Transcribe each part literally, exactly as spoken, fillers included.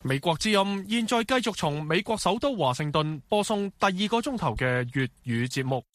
美國之音現在繼續從美國首都華盛頓播送第二個鐘頭嘅粵語節目。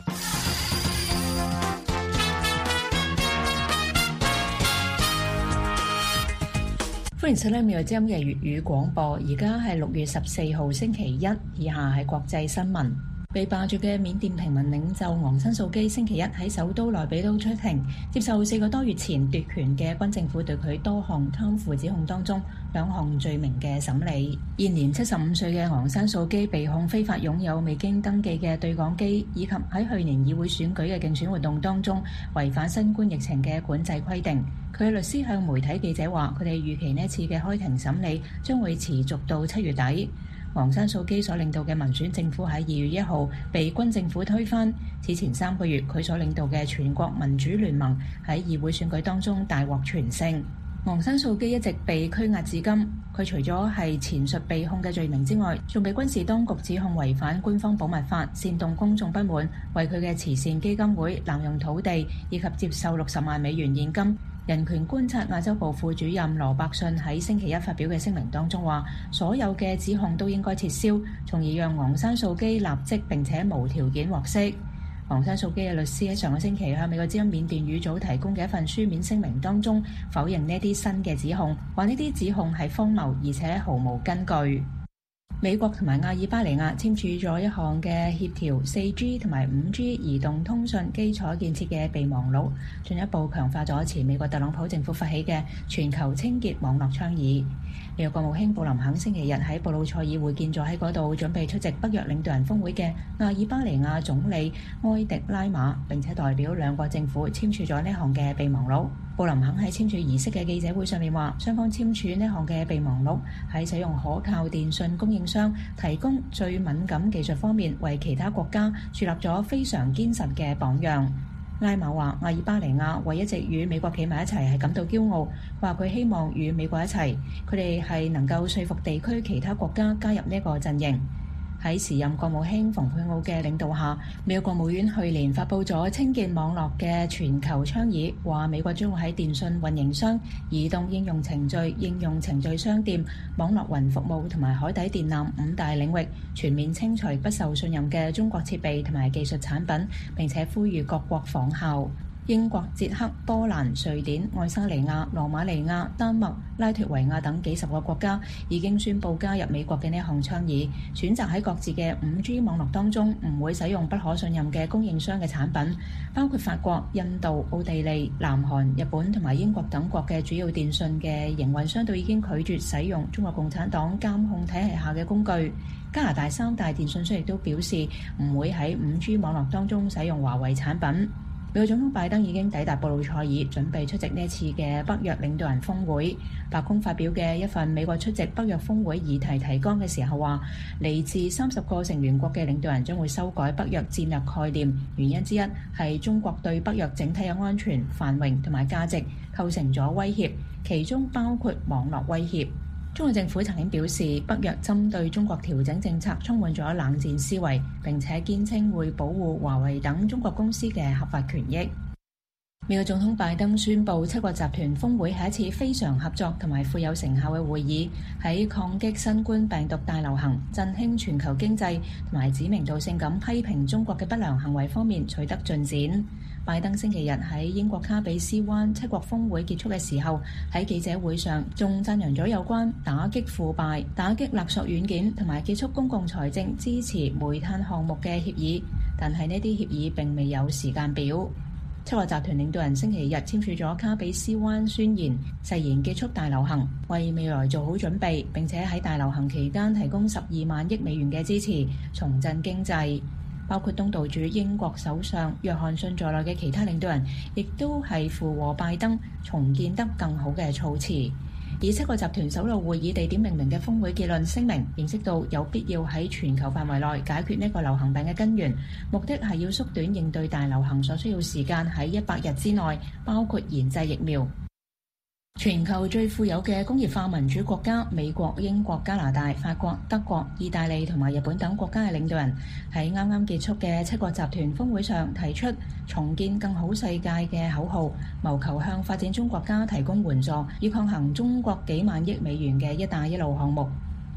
歡迎收聽美國之音嘅粵語廣播，而家係六月十四號星期一，以下係國際新聞。被罷黜嘅緬甸平民領袖昂山素姬星期一喺首都內比都出庭，接受四個多月前奪權嘅軍政府對佢多項貪腐指控當中兩項罪名嘅審理。現年七十五歲嘅昂山素姬被控非法擁有未經登記嘅對講機，以及喺去年議會選舉嘅競選活動當中違反新冠疫情嘅管制規定。佢嘅律師向媒體記者話，佢哋預期呢次嘅開庭審理將會持續到七月底。昂山素姬所領導嘅民選政府喺二月一號被軍政府推翻。此前三個月，佢所領導嘅全國民主聯盟喺議會選舉當中大獲全勝。昂山素姬一直被拘押至今。佢除咗係前述被控嘅罪名之外，仲被軍事當局指控違反官方保密法、煽動公眾不滿、為佢嘅慈善基金會濫用土地，以及接受六十萬美元現金。人權觀察亞洲部副主任羅伯遜喺星期一發表嘅聲明當中話，所有嘅指控都應該撤銷，從而讓昂山素姬立即並且無條件獲釋。昂山素姬嘅律師喺上個星期向美國之音緬甸語組提供嘅一份書面聲明當中否認呢啲新嘅指控，話呢啲指控係荒謬而且毫無根據。美國同埋阿爾巴尼亞簽署咗一項嘅協調四 G 同埋五 G 移動通訊基礎建設嘅備忘錄，進一步強化咗前美國特朗普政府發起嘅全球清潔網絡倡議。美國國務卿布林肯星期日喺布魯塞爾會見咗喺嗰度準備出席北約領導人峰會嘅阿爾巴尼亞總理埃迪拉馬，並且代表兩國政府簽署咗呢項嘅備忘錄。布林肯喺簽署儀式嘅記者會上面話，雙方簽署呢項嘅備忘錄喺使用可靠電訊供應商提供最敏感技術方面，為其他國家樹立咗非常堅實嘅榜樣。拉馬話，阿爾巴尼亞為一直與美國企埋一齊係感到驕傲，話佢希望與美國一齊，佢哋係能夠說服地區其他國家加入呢個陣營。喺時任國務卿蓬佩奧嘅領導下，美國國務院去年發布咗清潔網絡嘅全球倡議，話美國將會喺電訊運營商、移動應用程序、應用程序商店、網絡雲服務同埋海底電纜五大領域全面清除不受信任嘅中國設備同埋技術產品，並且呼籲各國仿效。英國、捷克、波蘭、瑞典、愛沙尼亞、羅馬尼亞、丹麥、拉脫維亞等幾十個國家已經宣布加入美國嘅呢項倡議，選擇喺各自嘅五 G 網絡當中唔會使用不可信任嘅供應商嘅產品，包括法國、印度、奧地利、南韓、日本同埋英國等國嘅主要電訊嘅營運商都已經拒絕使用中國共產黨監控體系下嘅工具。加拿大三大電訊商亦都表示唔會喺五 G 網絡當中使用華為產品。美國總統拜登已經抵達布魯塞爾，準備出席呢次嘅北約領導人峰會。白宮發表嘅一份美國出席北約峰會議題提綱嘅時候話，嚟自三十個成員國嘅領導人將會修改北約戰略概念，原因之一係中國對北約整體嘅安全、繁榮同埋價值構成咗威脅，其中包括網絡威脅。中國政府曾經表示，北約針對中國調整政策充滿咗冷戰思維，並且堅稱會保護華為等中國公司嘅合法權益。美國總統拜登宣布，七國集團峰會係一次非常合作同埋富有成效嘅會議，喺抗擊新冠病毒大流行、振興全球經濟同埋指名道姓咁批評中國嘅不良行為方面取得進展。拜登星期日喺英國卡比斯灣七國峰會結束嘅時候，喺記者會上仲讚揚咗有關打擊腐敗、打擊勒索軟件同埋結束公共財政支持煤炭項目嘅協議，但係呢啲協議並未有時間表。七國集團領導人星期日簽署咗卡比斯灣宣言，誓言結束大流行，為未來做好準備，並且喺大流行期間提供十二萬億美元嘅支持，重振經濟。包括東道主英國首相約翰遜在內嘅其他領導人，亦都係附和拜登重建得更好嘅措辭。以七國集團首腦會議地點命名嘅峰會結論聲明，認識到有必要喺全球範圍內解決呢個流行病嘅根源，目的係要縮短應對大流行所需要時間喺一百日之內，包括研製疫苗。全球最富有嘅工業化民主國家美國、英國、加拿大、法國、德國、意大利同埋日本等國家嘅領導人喺啱啱結束嘅七國集團峰會上提出重建更好世界嘅口號，謀求向發展中國家提供援助，以抗衡中國幾萬億美元嘅一帶一路項目。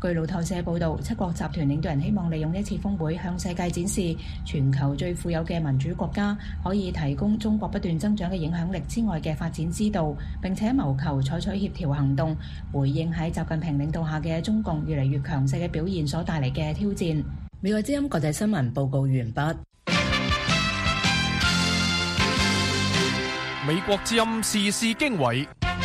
據路透社報導，七國集團領導人希望利用呢次峰會向世界展示全球最富有嘅民主國家可以提供中國不斷增長嘅影響力之外嘅發展之道，並且謀求採取協調行動，回應喺習近平領導下嘅中共越嚟越強勢嘅表現所帶嚟嘅挑戰。美國之音國際新聞報告完畢。 美國之音時事經緯。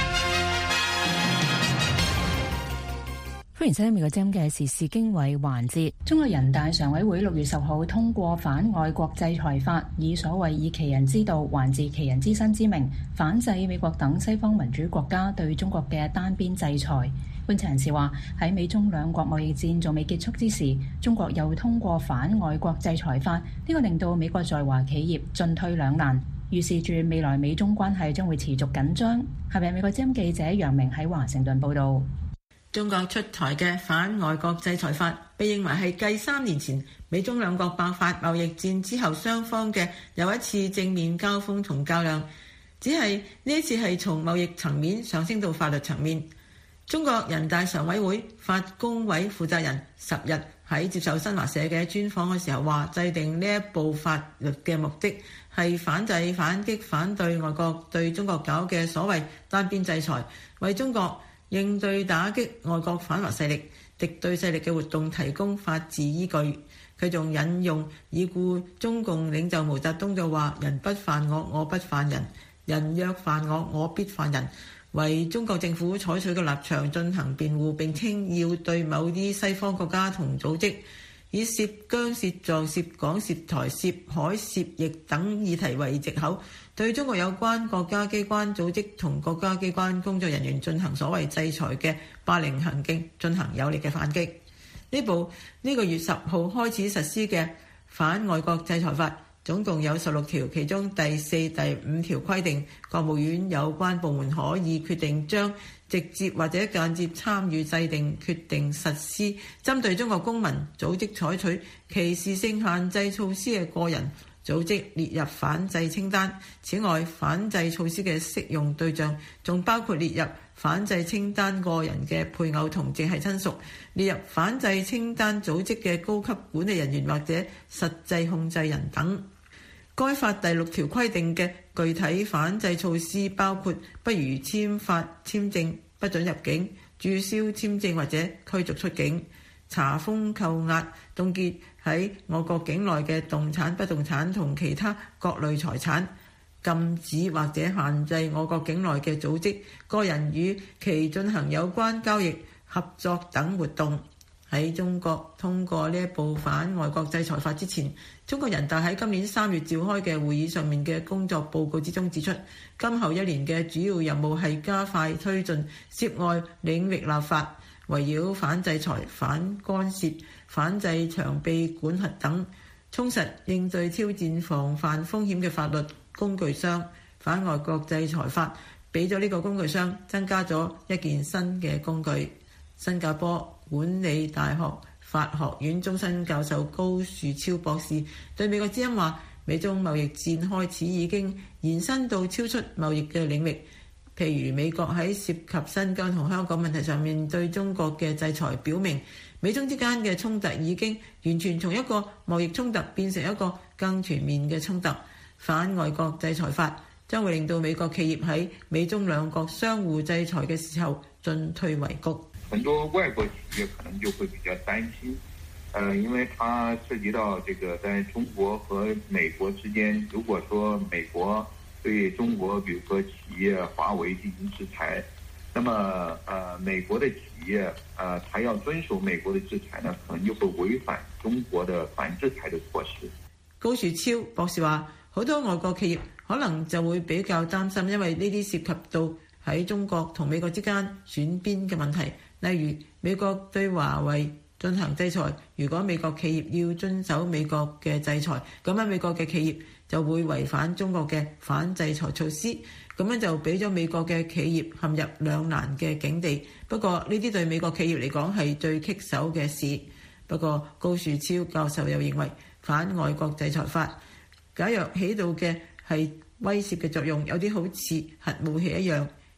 歡迎收聽美國之音嘅時事經緯環節。中國人大常委會六月十號通過反外國制裁法，以所謂以其人之道還治其人之身之名，反制美國等西方民主國家對中國嘅單邊制裁。觀察人士話，喺美中兩國貿易戰仲未結束之時，中國又通過反外國制裁法，呢個令到美國在華企業進退兩難，預示住未來美中關係將會持續緊張。下邊美國之音記者楊明喺華盛頓報導。 中國出台嘅反外國制裁法被認為係繼三年前美中兩國爆發貿易戰之後雙方嘅又一次正面交鋒同較量，只係呢一次係從貿易層面上升到法律層面。中國人大常委會法工委負責人十日喺接受新華社嘅專訪嘅時候話，制定呢一部法律嘅目的係反制、反擊、反對外國對中國搞嘅所謂單邊制裁，為中國應對打擊外國反華勢力、敵對勢力嘅活動提供法治依據。佢仲引用已故中共領袖毛澤東就話：人不犯我，我不犯人；人若犯我，我必犯人。為中國政府採取嘅立場進行辯護，並稱要對某啲西方國家同組織以涉疆、涉藏、涉港、涉台、涉海、涉疫等議題為藉口，對中國有關國家機關、組織同國家機關工作人員進行所謂制裁嘅霸凌行徑，進行有力嘅反擊。呢部呢、這個月十號開始實施嘅反外國制裁法總共有十六條，其中第四、第五條規定，國務院有關部門可以決定將直接或者間接參與制定、決定實施針對中國公民組織採取歧視性限制措施嘅個人組織列入反制清單。此外，反制措施嘅適用對象仲包括列入反制清單個人嘅配偶同直系親屬，列入反制清單組織嘅高級管理人員或者實際控制人等。該法第六條規定嘅具體反制措施包括不如簽發簽證、不准入境、註銷簽證或者驅逐出境、查封扣押、凍結喺我國境內嘅動產、不動產同其他各類財產，禁止或者限制我國境內嘅組織、個人與其進行有關交易、合作等活動。喺中國通過呢一部反外國制裁法之前，中國人大喺今年三月召開嘅會議上面嘅工作報告之中指出，今後一年嘅主要任務係加快推進涉外領域立法，圍繞反制裁、反干涉、反制長臂管轄等，充實應對挑戰防範風險嘅法律工具箱。反外國制裁法俾咗呢個工具箱增加咗一件新嘅工具。新加坡管理大學法學院終身教授高樹超博士對美國之音話，美中貿易戰開始已經延伸到超出貿易嘅領域，譬如美國喺涉及新疆同香港問題上面對中國嘅制裁，表明美中之間嘅衝突已經完全從一個貿易衝突變成一個更全面嘅衝突。反外國制裁法將會令到美國企業喺美中兩國相互制裁嘅時候進退維谷。 很多外國企業可能就會比較擔心，呃，因為它涉及到這個在中國和美國之間，如果說美國對中國，比如說企業華為進行制裁，那麼呃，美國的企業，呃，它要遵守美國的制裁呢，可能就會違反中國的反制裁的措施。 高樹超博士話，好多外國企業可能就會比較擔心，因為呢啲涉及到喺中國同美國之間選邊嘅問題。例如美國對華為進行制裁，如果美國企業要遵守美國嘅制裁，咁樣美國嘅企業就會違反中國嘅反制裁措施，咁樣就俾咗美國嘅企業陷入兩難嘅境地。不過呢啲對美國企業嚟講係最棘手嘅事。不過高樹超教授又認為，反外國制裁法假若起到嘅係威懾嘅作用，有啲好似核武器一樣，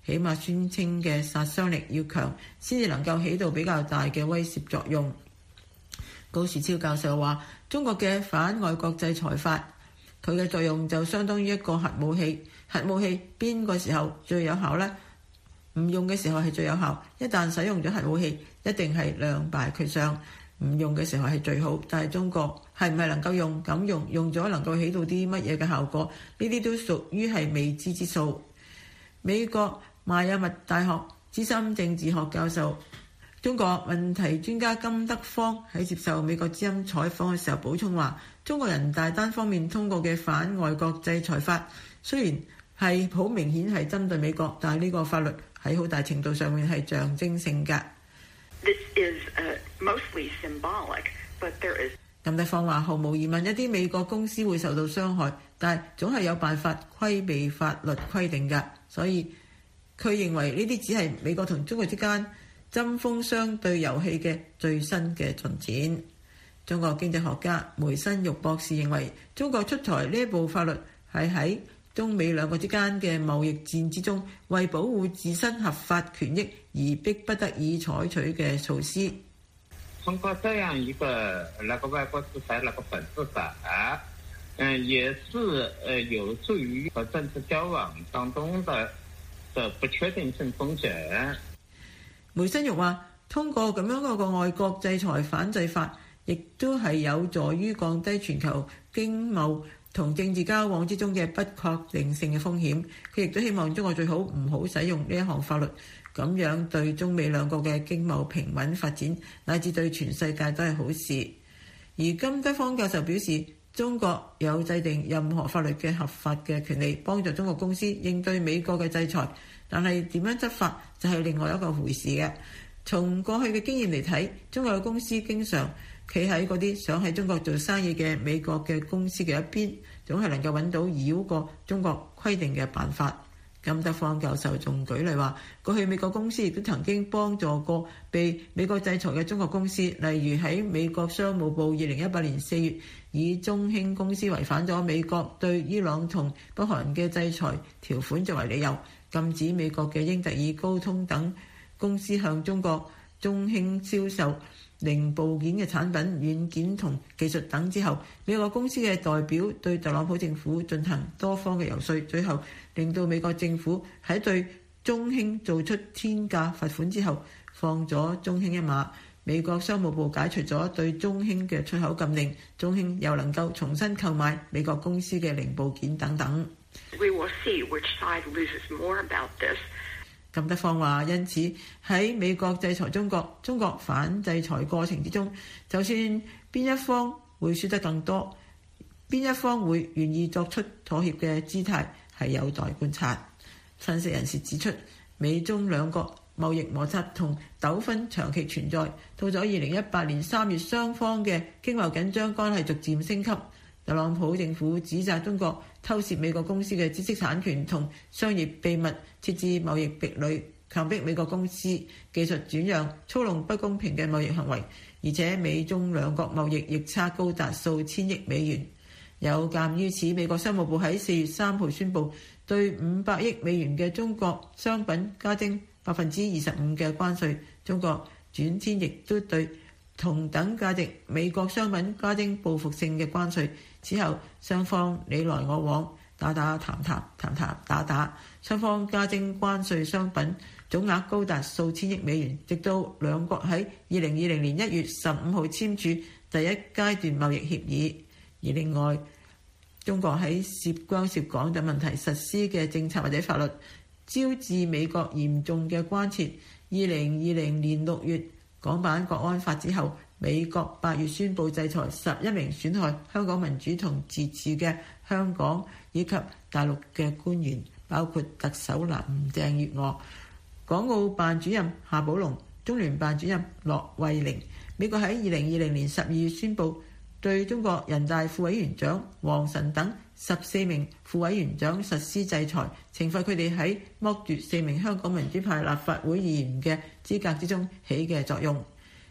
起碼宣稱嘅殺傷力要強，先至能夠起到比較大嘅威懾作用。高樹超教授話：中國嘅反外國制裁法，佢嘅作用就相當於一個核武器。核武器邊個時候最有效呢？唔用嘅時候係最有效。一旦使用咗核武器，一定係兩敗俱傷。唔用嘅時候係最好。但係中國係唔係能夠用？咁用用咗能夠起到啲乜嘢嘅效果？呢啲都屬於係未知之數。美國邁阿密大學資深政治學教授、中國問題專家金德芳喺接受美國之音採訪嘅時候補充話：中國人大單方面通過嘅反外國制裁法，雖然係好明顯係針對美國，但係呢個法律喺好大程度上面係象徵性㗎。 This is, uh, mostly symbolic, but there is... 金德芳話：毫無疑問，一啲美國公司會受到傷害，但係總係有辦法規避法律規定㗎。所以佢認為呢啲只係美國同中國之間針鋒相對遊戲嘅最新嘅進展。中國經濟學家梅新育博士認為，中國出台呢一部法律係喺中美兩個之間嘅貿易戰之中，為保護自身合法權益而逼不得已採取嘅措施。 通過這樣一個那個外國制裁那個本質法，嗯，也是呃有助於和政治交往當中的的不確定性風險。 梅新育話：通過咁樣一個外國制裁反制法，亦都係有助於降低全球經貿同政治交往之中嘅不確定性嘅風險。佢亦都希望中國最好唔好使用呢一項法律，咁樣對中美兩國嘅經貿平穩發展，乃至對全世界都係好事。而金德芳教授表示，中國有制定任何法律嘅合法嘅權利，幫助中國公司應對美國嘅制裁，但係點樣執法就係另外一個回事嘅。從過去嘅經驗嚟睇，中國嘅公司經常企喺嗰啲想喺中國做生意嘅美國嘅公司嘅一邊，總係能夠揾到繞過中國規定嘅辦法。金德芳教授仲舉例話，過去美國公司亦都曾經幫助過被美國制裁嘅中國公司，例如喺美國商務部二零一八年四月以中興公司違反咗美國對伊朗同北韓嘅制裁條款作為理由，禁止美國嘅英特爾、高通等公司向中國中興銷售零部件嘅產品、軟件同技術等之後，美國公司嘅代表對特朗普政府進行多方嘅遊說，最後令到美國政府喺對中興做出天價罰款之後，放咗中興一馬。美國商務部解除咗對中興嘅出口禁令，中興又能夠重新購買美國公司嘅零部件等等。 We will see which side loses more about this. 金德芳話：因此喺美國制裁中國、中國反制裁過程之中，就算邊一方會輸得更多，邊一方會願意作出妥協嘅姿態，係有待觀察。分析人士指出，美中兩國貿易摩擦同糾紛長期存在，到咗二零一八年三月，雙方嘅經貿緊張關係逐漸升級。特朗普政府指責中國偷竊美國公司嘅知識產權同商業秘密，設置貿易壁壘，強迫美國公司技術轉讓，操弄不公平嘅貿易行為。而且美中兩國貿易逆差高達數千億美元。有鑑於此，美國商務部喺四月三號宣布對五百億美元嘅中國商品加徵百分之二十五嘅關稅。中國轉天亦都對同等價值美國商品加徵報復性嘅關稅。之後雙方你來我往，打打談談，談談打打，雙方加徵關稅商品總額高達數千億美元，直到兩國喺二零二零年一月十五號簽署第一階段貿易協議。而另外，中國喺涉疆涉港等問題實施嘅政策或者法律，招致美國嚴重嘅關切。二零二零年六月港版國安法之後，美國八月宣布制裁十一名損害香港民主同自治嘅香港以及大陸嘅官員，包括特首林鄭月娥、港澳辦主任夏寶龍、中聯辦主任駱惠寧。美國喺二零二零年十二月宣布對中國人大副委員長王晨等十四名副委員長實施制裁，懲罰佢哋喺剝奪四名香港民主派立法會議員嘅資格之中起嘅作用。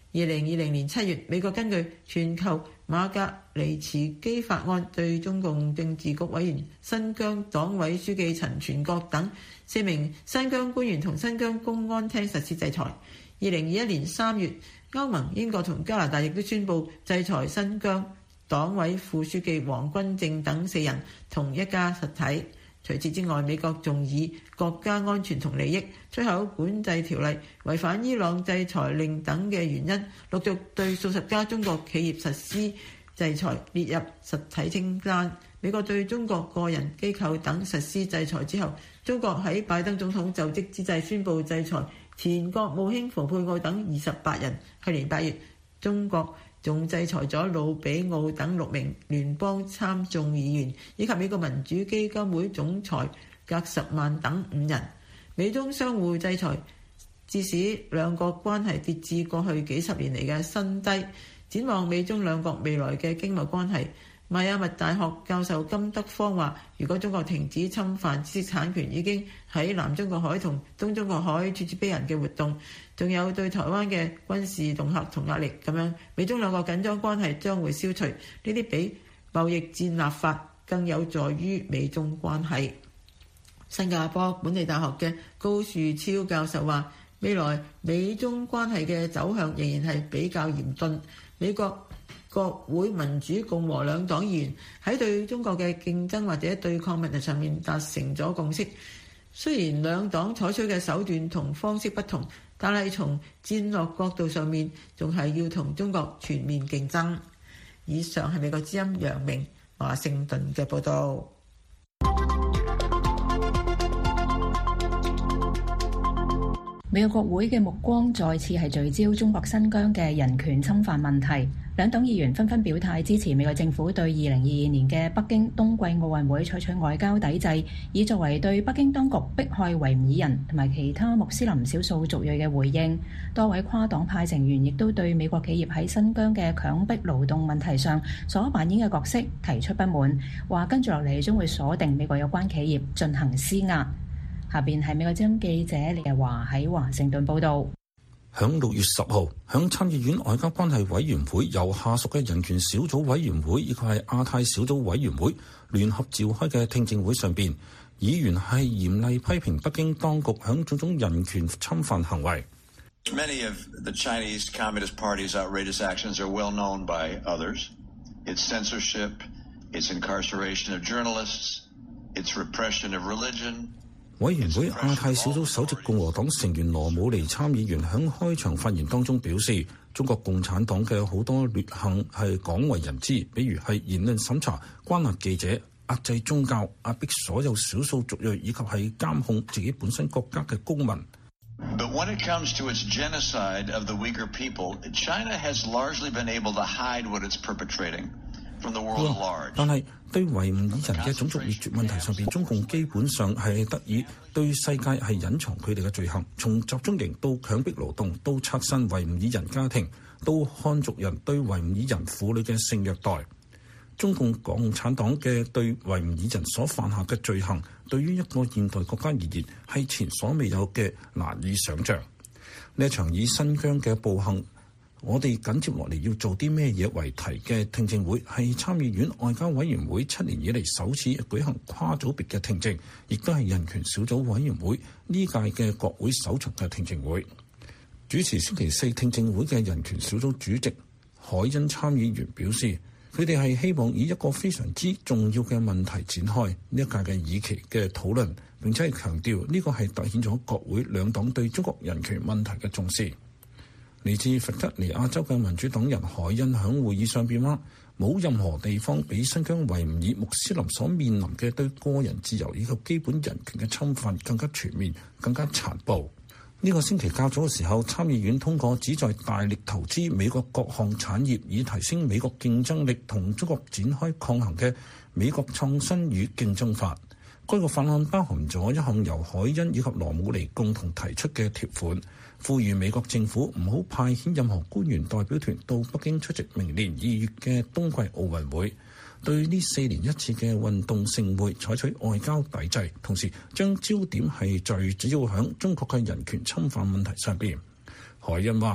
二零二零年七月，美國根據全球馬格尼茨基法案對中共政治局委員、新疆黨委書記陳全國等四名新疆官員同新疆公安廳實施制裁。二零二一年三月，歐盟、英國同加拿大亦都宣布制裁新疆黨委副書記王軍正等四人同一家實體。除此之外，美國仲以國家安全同利益、出口管制條例、違反伊朗制裁令等嘅原因，陸續對數十家中國企業實施制裁，列入實體清單。美國對中國個人、機構等實施制裁之後，中國喺拜登總統就職之際宣布制裁前國務卿蓬佩奧等二十八人。去年八月，中國仲制裁咗魯比奧等六名聯邦參眾議員，以及美國民主基金會總裁格什曼等五人。美中相互制裁，致使兩國關係跌至過去幾十年嚟嘅新低。展望美中兩國未來嘅經貿關係，邁阿密大學教授金德芳話，如果中國停止侵犯知識產權已經喺南中國海同東中國海處處逼人嘅活動，仲有對台灣嘅軍事恫嚇同壓力，咁樣美中兩國緊張關係將會消除。呢啲比貿易戰立法更有助於美中關係。新加坡本地大學嘅高樹超教授話，未來美中關係嘅走向仍然係比較嚴峻。美國國會民主共和兩黨議員喺對中國嘅競爭或者對抗問題上面達成咗共識。雖然兩黨採取嘅手段同方式不同，但係從戰略角度上面仲係要同中國全面競爭。以上係美國之音楊明華盛頓嘅報導。 美國國會嘅目光再次係聚焦中國新疆嘅人權侵犯問題，兩黨議員紛紛表態支持美國政府對二零二二年嘅北京冬季奧運會採取外交抵制，以作為對北京當局迫害維吾爾人同埋其他穆斯林少數族裔嘅回應。多位跨黨派成員亦都對美國企業喺新疆嘅強迫勞動問題上所扮演嘅角色提出不滿，話跟住落嚟將會鎖定美國有關企業進行施壓。下邊係美國之音記者李日華喺華盛頓報道。 響六月十號，響參議院外交關係委員會由下屬嘅人權小組委員會以及係亞太小組委員會聯合召開嘅聽證會上邊，議員係嚴厲批評北京當局響種種人權侵犯行為。 Many of the Chinese Communist Party's outrageous actions are well known by others. Its censorship, its incarceration of journalists, its repression of religion. 委員會亞太小組首席共和黨成員羅姆尼參議員喺開場發言當中表示，中國共產黨嘅好多劣行係廣為人知，比如係言論審查、關押記者、壓制宗教、壓迫所有少數族裔，以及係監控自己本身國家嘅公民。 But when it comes to its genocide of the Uyghur people, China has largely been able to hide what it's perpetrating. 但係對維吾爾人嘅種族滅絕問題上邊，中共基本上係得以對世界係隱藏佢哋嘅罪行，從集中營到強迫勞動，到拆散維吾爾人家庭，到漢族人對維吾爾人婦女嘅性虐待。中共共產黨嘅對維吾爾人所犯下嘅罪行，對於一個現代國家而言係前所未有嘅難以想像。呢一場以新疆嘅暴行，我哋緊接落嚟要做啲咩嘢為題嘅聽證會，係參議院外交委員會七年以嚟首次舉行跨組別嘅聽證，亦都係人權小組委員會呢屆嘅國會首場嘅聽證會。主持星期四聽證會嘅人權小組主席海恩參議員表示，佢哋係希望以一個非常之重要嘅問題展開呢一屆嘅議期嘅討論，並且係強調呢個係凸顯咗國會兩黨對中國人權問題嘅重視。嚟自弗吉尼亞州嘅民主黨人海恩響會議上邊話，冇任何地方比新疆維吾爾穆斯林所面臨嘅對個人自由以及基本人權嘅侵犯更加全面、更加殘暴。呢個星期較早嘅時候，參議院通過旨在大力投資美國各項產業，以提升美國競爭力同中國展開抗衡嘅美國創新與競爭法。該個法案包含咗一項由海恩以及羅姆尼共同提出嘅條款，呼籲美國政府唔好派遣任何官員代表團到北京出席明年二月嘅冬季奧運會，對呢四年一次嘅運動盛會採取外交抵制，同時將焦點係聚焦響中國嘅人權侵犯問題上邊。海恩話：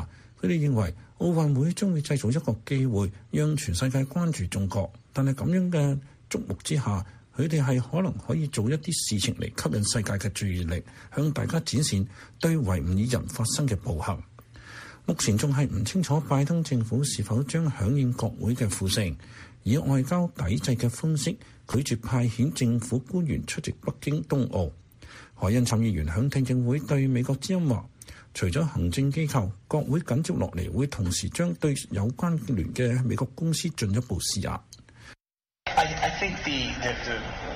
佢哋認為奧運會將會製造一個機會，讓全世界關注中國。但係咁樣嘅矚目之下，佢哋係可能可以做一啲事情嚟吸引世界嘅注意力，向大家展現對維吾爾人發生嘅暴行。目前仲係唔清楚拜登政府是否將響應國會嘅呼聲，以外交抵制嘅方式拒絕派遣政府官員出席北京冬奧。海恩參議員響聽證會對美國之音話，除咗行政機構，國會緊接落嚟會同時將對有關聯嘅美國公司進一步施壓。 I, I think the, the, the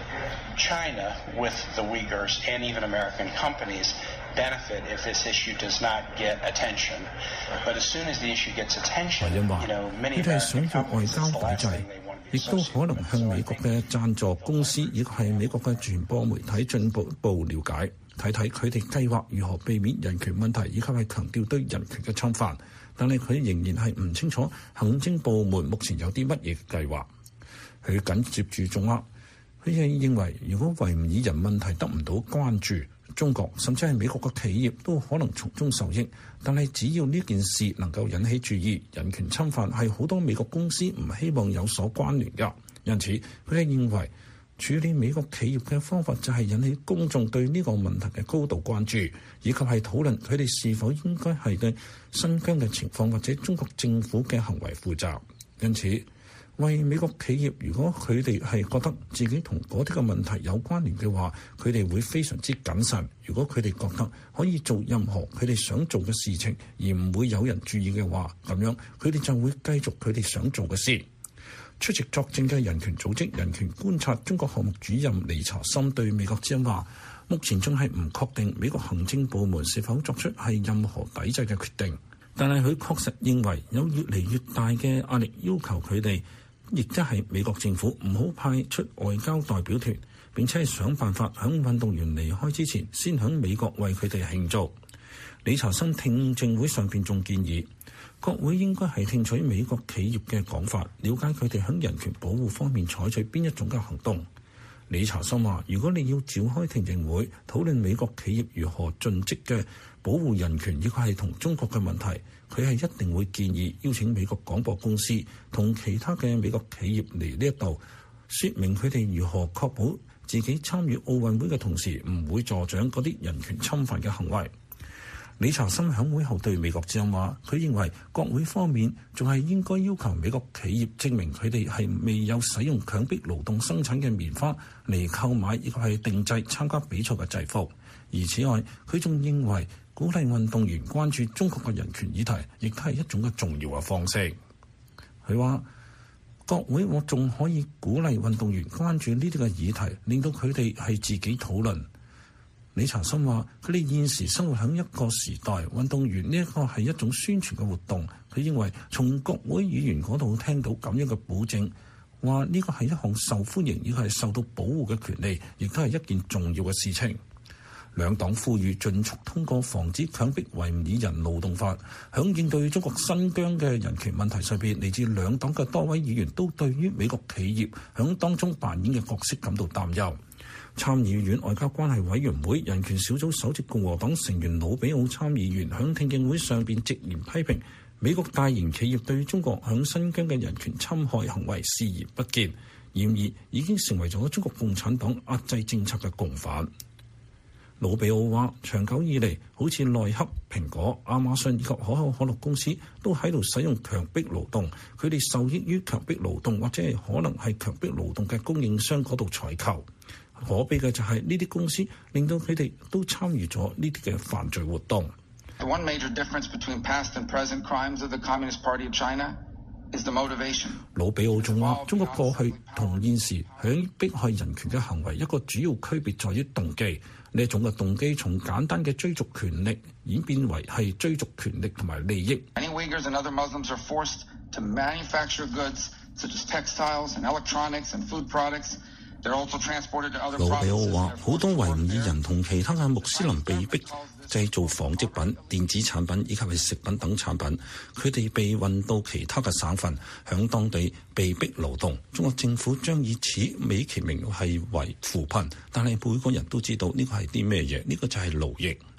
China with the Uyghurs and even American companies benefit if this issue does not get attention. But as soon as the issue gets attention, you know, many American companies, it's the last thing they want to be associated with. 亦都可能向美國嘅贊助公司以及係美國嘅傳播媒體進一步了解，睇睇佢哋計劃如何避免人權問題，以及係強調對人權嘅侵犯。但係佢仍然係唔清楚行政部門目前有啲乜嘢計劃。佢緊接住仲話，佢係認為如果維吾爾人問題得唔到關注，中國甚至係美國嘅企業都可能從中受益。但係只要呢件事能夠引起注意，人權侵犯係好多美國公司唔希望有所關聯㗎。因此，佢係認為處理美國企業嘅方法就係引起公眾對呢個問題嘅高度關注，以及係討論佢哋是否應該係對新疆嘅情況或者中國政府嘅行為負責。因此，為美國企業，如果佢哋係覺得自己同嗰啲嘅問題有關聯嘅話，佢哋會非常之謹慎。如果佢哋覺得可以做任何佢哋想做嘅事情，而唔會有人注意嘅話，咁樣佢哋就會繼續佢哋想做嘅事。出席作證嘅人權組織人權觀察中國項目主任理查森對美國之音話，目前仲係唔確定美國行政部門是否作出係任何抵制嘅決定，但係佢確實認為有越嚟越大嘅壓力要求佢哋，亦即係美國政府唔好派出外交代表團，並且係想辦法響運動員離開之前先響美國為佢哋慶祝。理查森聽證會上邊仲建議國會應該係聽取美國企業嘅講法，了解佢哋喺人權保護方面採取邊一種嘅行動。理查森話，如果你要召開聽證會討論美國企業如何盡職嘅保護人權，亦係同中國嘅問題，佢係一定會建議邀請美國廣播公司同其他嘅美國企業嚟呢一度，說明佢哋如何確保自己參與奧運會嘅同時唔會助長嗰啲人權侵犯嘅行為。理查森響會後對美國之音話，佢認為國會方面仲係應該要求美國企業證明佢哋係未有使用強迫勞動生產嘅棉花嚟購買，亦係定製參加比賽嘅制服。而此外，佢仲認為鼓勵運動員關注中國嘅人權議題，亦都係一種嘅重要嘅方式。佢話國會我仲可以鼓勵運動員關注呢啲嘅議題，令到佢哋係自己討論。理查森話：佢哋現時生活喺一個時代，運動員呢一個係一種宣傳嘅活動。佢認為從國會議員嗰度聽到咁樣嘅保證，話呢個係一項受歡迎，亦係受到保護嘅權利，亦都係一件重要嘅事情。兩黨呼籲盡速通過防止強迫維吾爾人勞動法。響應對中國新疆嘅人權問題上邊，嚟自兩黨嘅多位議員都對於美國企業響當中扮演嘅角色感到擔憂。參議院外交關係委員會人權小組首席共和黨成員魯比奧參議員響聽證會上邊直言批評美國大型企業對中國響新疆嘅人權侵害行為視而不見，然而已經成為咗中國共產黨壓制政策嘅共犯。魯比奧話：長久以嚟，好似耐克、蘋果、亞馬遜以及可口可樂公司都喺度使用強迫勞動，佢哋受益於強迫勞動或者係可能係強迫勞動嘅供應商嗰度採購。可悲嘅就係呢啲公司令到佢哋都參與咗呢啲嘅犯罪活動。 The one major difference between past and present crimes of the Communist Party of China is the motivation. 魯比奧仲話：中國過去同現時響迫害人權嘅行為一個主要區別在於動機。呢一種嘅動機從簡單嘅追逐權力演變為係追逐權力同埋利益。 Many Uyghurs and other Muslims are forced to manufacture goods such as textiles and electronics and food products. 魯比奧話：好多維吾爾人同其他嘅穆斯林被逼製造紡織品、電子產品以及係食品等產品，佢哋被運到其他嘅省份，響當地被逼勞動。中國政府將以此美其名係為扶貧，但係每個人都知道呢個係啲咩嘢？呢個就係勞役。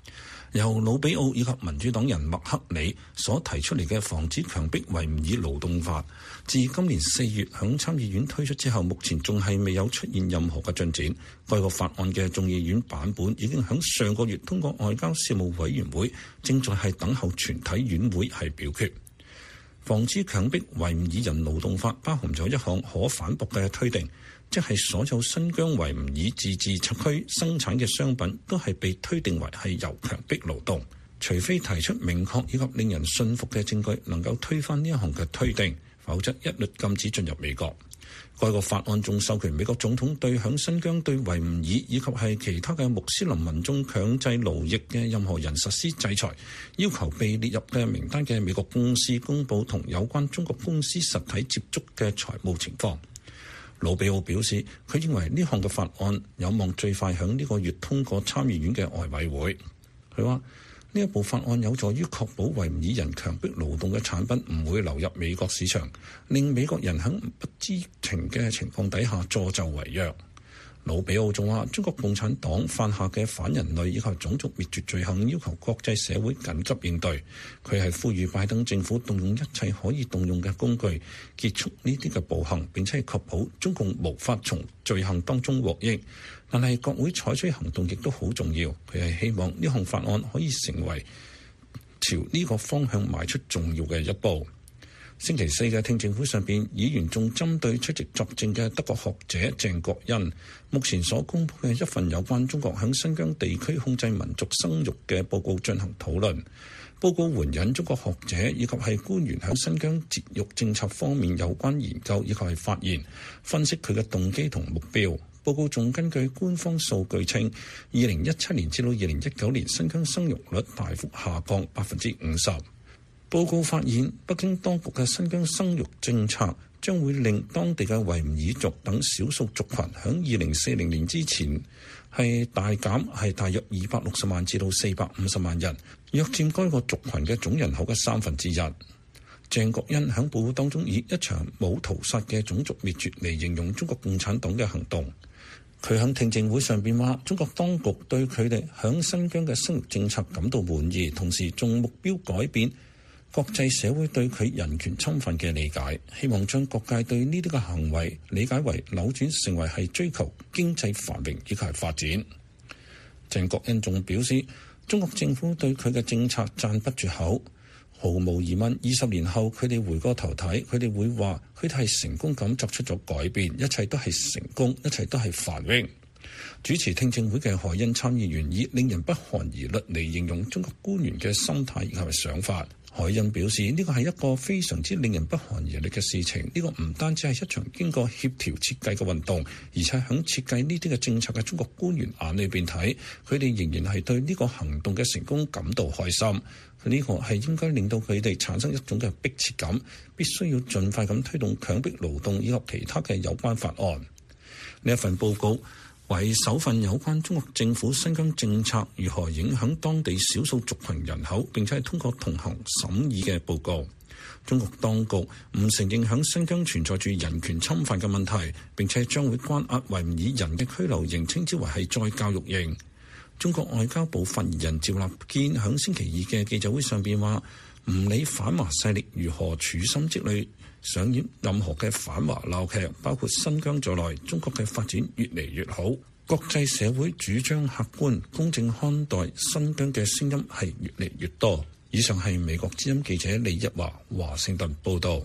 由魯比奧以及民主黨人麥克里所提出嚟嘅防止強迫維吾爾勞動法，自今年四月響參議院推出之後，目前仲係未有出現任何嘅進展。該個法案嘅眾議院版本已經響上個月通過外交事務委員會，正在係等候全體院會係表決。防止強迫維吾爾人勞動法包含咗一項可反駁嘅推定，即係所有新疆維吾爾自治區生產嘅商品都係被推定為係由強迫勞動，除非提出明確以及令人信服嘅證據能夠推翻呢一項嘅推定，否則一律禁止進入美國。該個法案仲授權美國總統對響新疆對維吾爾以及係其他嘅穆斯林民眾強制勞役嘅任何人實施制裁，要求被列入嘅名單嘅美國公司公佈同有關中國公司實體接觸嘅財務情況。魯比奧表示，佢認為呢項嘅法案有望最快響呢個月通過參議院嘅外委會。佢話呢一部法案有助於確保維吾爾人強迫勞動嘅產品唔會流入美國市場，令美國人喺不知情嘅情況底下助紂為虐。魯比奧仲話，中國共產黨犯下嘅反人類以及種族滅絕罪行，要求國際社會緊急應對。佢係呼籲拜登政府動用一切可以動用嘅工具，結束呢啲嘅暴行，並且係確保中共無法從罪行當中獲益。但係國會採取行動亦都好重要。佢係希望呢項法案可以成為朝呢個方向邁出重要嘅一步。星期四嘅聽證會上邊，議員仲針對出席作證嘅德國學者鄭國恩目前所公布嘅一份有關中國響新疆地區控制民族生育嘅報告進行討論。報告援引中國學者以及係官員響新疆節育政策方面有關研究以及係發言，分析佢嘅動機同目標。報告仲根據官方數據稱，二零一七年至到二零一九年新疆生育率大幅下降百分之五十。報告發現，北京當局嘅新疆生育政策將會令當地嘅維吾爾族等少數族群響二零四零年之前係大減，係大約二百六十萬至到四百五十萬人，約佔該個族群嘅總人口嘅三分之一。鄭國恩響報告當中以一場冇屠殺嘅種族滅絕嚟形容中國共產黨嘅行動。佢喺聽證會上邊話，中國當局對佢哋響新疆嘅生育政策感到滿意，同時仲目標改變國際社會對佢人權侵犯嘅理解，希望將各界對呢啲嘅行為理解為扭轉成為係追求經濟繁榮以及發展。鄭國恩仲表示，中國政府對佢嘅政策讚不絕口，毫無疑問，二十年後佢哋回過頭睇，佢哋會話佢哋係成功咁作出咗改變，一切都係成功，一切都係繁榮。主持聽證會嘅海恩參議員以令人不寒而栗嚟形容中國官員嘅心態以及想法。海恩表示，呢個係一個非常之令人不寒而栗嘅事情。呢個唔單止係一場經過協調設計嘅運動，而且喺設計呢啲嘅政策嘅中國官員眼裏邊睇，佢哋仍然係對呢個行動嘅成功感到開心。呢個係應該令到佢哋產生一種嘅迫切感，必須要盡快咁推動強迫勞動以及其他嘅有關法案。呢一份報告為首份有關中國政府新疆政策如何影響當地少數族群人口，並且係通過同行審議嘅報告。中國當局唔承認響新疆存在住人權侵犯嘅問題，並且將會關押維吾爾人嘅拘留營，稱之為係再教育營。中國外交部發言人趙立堅響星期二嘅記者會上邊話，唔理反華勢力如何處心積慮上演任何嘅反華鬧劇，包括新疆在內，中國嘅發展越嚟越好。國際社會主張客觀公正看待新疆嘅聲音係越嚟越多。以上係美國之音記者李日華華盛頓報道。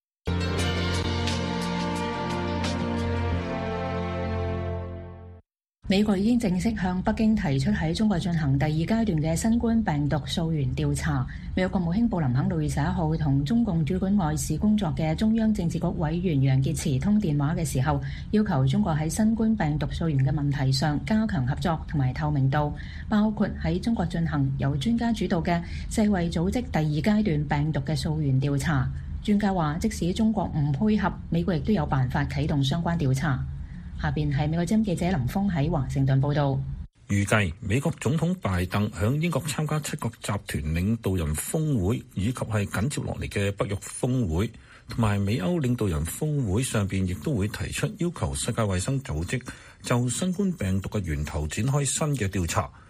美國已經正式向北京提出喺中國進行第二階段嘅新冠病毒溯源調查。美國國務卿布林肯六月十一號同中共主管外事工作嘅中央政治局委員楊潔篪通電話嘅時候，要求中國喺新冠病毒溯源嘅問題上加強合作同埋透明度，包括喺中國進行由專家主導嘅世衛組織第二階段病毒嘅溯源調查。專家話，即使中國唔配合，美國亦都有辦法啟動相關調查。下邊係美國之音記者林峰喺華盛頓報道。 預計美國總統拜登響英國參加七國集團領導人峰會，以及係緊接落嚟嘅北約峰會同埋美歐領導人峰會上邊，亦都會提出要求世界衛生組織就新冠病毒嘅源頭展開新嘅調查。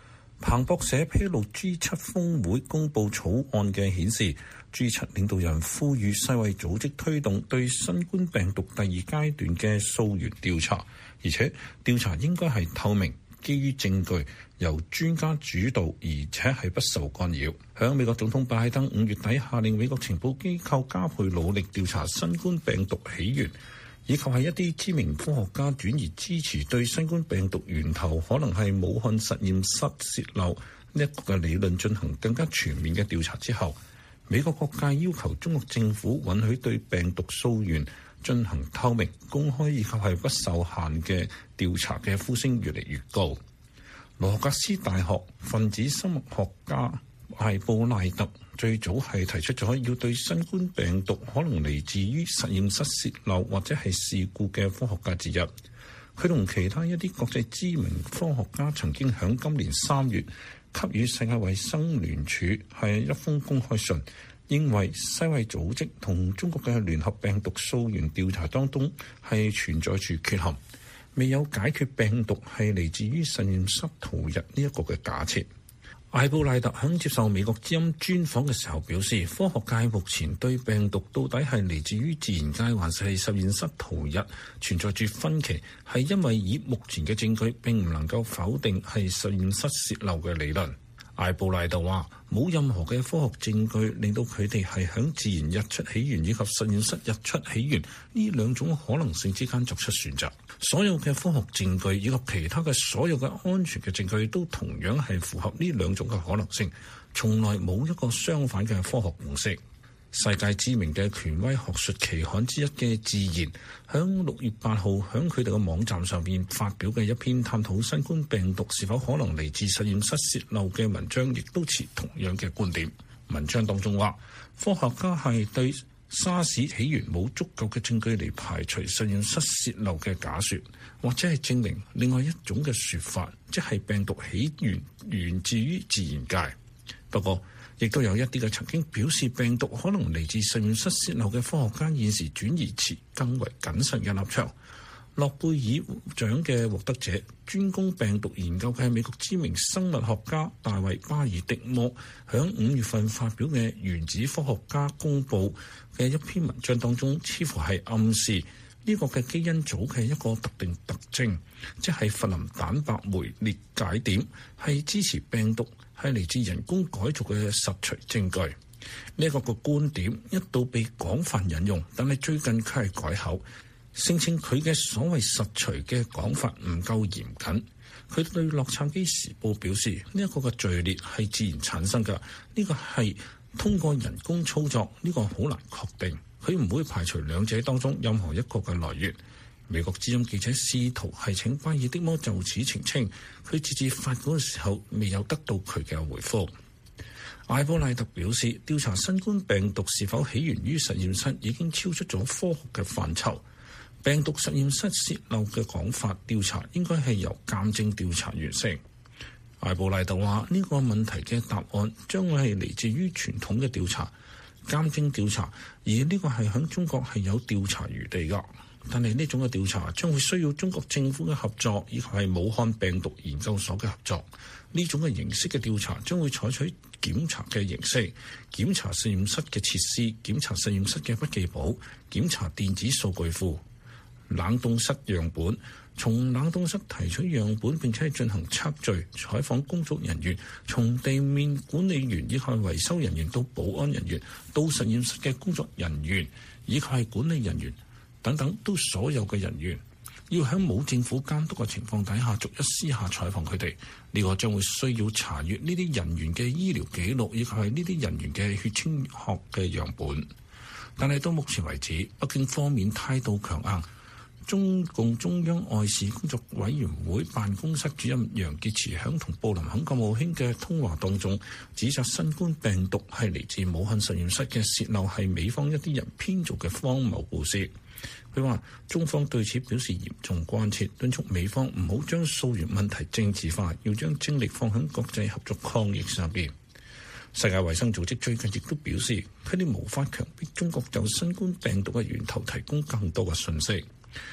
彭博社披露 G 七 峰會公佈草案嘅顯示 ，G 七 領導人呼籲世衛組織推動對新冠病毒第二階段嘅溯源調查，而且調查應該係透明、基於證據、由專家主導，而且係不受干擾。響美國總統拜登五月底下令美國情報機構加倍努力調查新冠病毒起源，以及係一啲知名科學家轉移支持對新冠病毒源頭可能係武漢實驗室洩漏呢一個嘅理論進行更加全面嘅調查之後，美國各界要求中國政府允許對病毒溯源進行透明、公開以及係不受限嘅調查嘅呼聲越嚟越高。羅格斯大學分子生物學家艾布賴特最早係提出咗要對新冠病毒可能嚟自於實驗室洩漏或者係事故嘅科學家之一。佢同其他一啲國際知名科學家曾經喺今年三月給予世界衛生聯署係一封公開信，認為世衛組織同中國嘅聯合病毒溯源調查當中係存在住缺陷，未有解決病毒係嚟自於實驗室逃逸呢一個嘅假設。艾布賴特喺接受美國之音專訪嘅時候表示，科學界目前對病毒到底係嚟自於自然界還是係實驗室逃逸存在住分歧，係因為以目前嘅證據並唔能夠否定係實驗室洩漏嘅理論。艾布賴特話：冇任何嘅科學證據令到佢哋係響自然日出起源以及實驗室日出起源呢兩種可能性之間作出選擇。所有嘅科學證據以及其他嘅所有嘅安全嘅證據都同樣係符合呢兩種嘅可能性，從來冇一個相反嘅科學共識。世界知名嘅權威學術期刊之一嘅《自然》響六月八號響佢哋嘅網站上邊發表嘅一篇探討新冠病毒是否可能嚟自實驗室洩漏嘅文章，亦都持同樣嘅觀點。文章當中話，科學家係對沙士起源冇足夠嘅證據嚟排除實驗室洩漏嘅假說，或者係證明另外一種嘅說法，即係病毒起源源自於自然界。不過，亦都有一啲嘅曾經表示病毒可能嚟自實驗室洩漏嘅科學家，現時轉移持更為謹慎嘅立場。諾貝爾獎嘅獲得者，專攻病毒研究嘅美國知名生物學家大衛巴爾迪摩，響五月份發表嘅原子科學家公佈嘅一篇文章當中，似乎係暗示呢個嘅基因組嘅一個特定特徵，即係弗林蛋白酶裂解點，係支持病毒係嚟自人工改造嘅實錘證據。呢一個個觀點一度被廣泛引用，但係最近佢係改口，聲稱佢嘅所謂實錘嘅講法唔夠嚴謹。佢對洛杉磯時報表示，呢一個嘅序列係自然產生㗎，呢個係通過人工操作，呢個好難確定。佢唔會排除兩者當中任何一個嘅來源。美國之音記者試圖係請巴爾的摩就此澄清，佢截至發稿嘅時候未有得到佢嘅回覆。艾布賴特表示，調查新冠病毒是否起源於實驗室已經超出咗科學嘅範疇。病毒實驗室洩漏嘅講法調查應該係由鑑證調查完成。艾布賴特話：呢個問題嘅答案將會係嚟自於傳統嘅調查、鑑證調查，而呢個係喺中國係有調查餘地㗎。但係呢種嘅調查將會需要中國政府嘅合作，以及係武漢病毒研究所嘅合作。呢種嘅形式嘅調查將會採取檢查嘅形式，檢查實驗室嘅設施，檢查實驗室嘅筆記簿，檢查電子數據庫、冷凍室樣本，從冷凍室提取樣本並且進行測序，採訪工作人員，從地面管理員以及維修人員到保安人員，到實驗室嘅工作人員以及係管理人員等等，都所有嘅人員要喺冇政府監督嘅情況底下，逐一私下採訪佢哋。呢個將會需要查閱呢啲人員嘅醫療記錄，以及係呢啲人員嘅血清學嘅樣本。但係到目前為止，北京方面態度強硬。中共中央外事工作委員會辦公室主任楊潔篪響同布林肯國務卿嘅通話當中，指責新冠病毒係嚟自武漢實驗室嘅洩漏係美方一啲人編造嘅荒謬故事。佢話中方對此表示嚴重關切，敦促美方唔好將溯源問題政治化，要將精力放喺國際合作抗疫上邊。世界衛生組織最近亦都表示，佢哋無法強迫中國就新冠病毒嘅源頭提供更多嘅信息。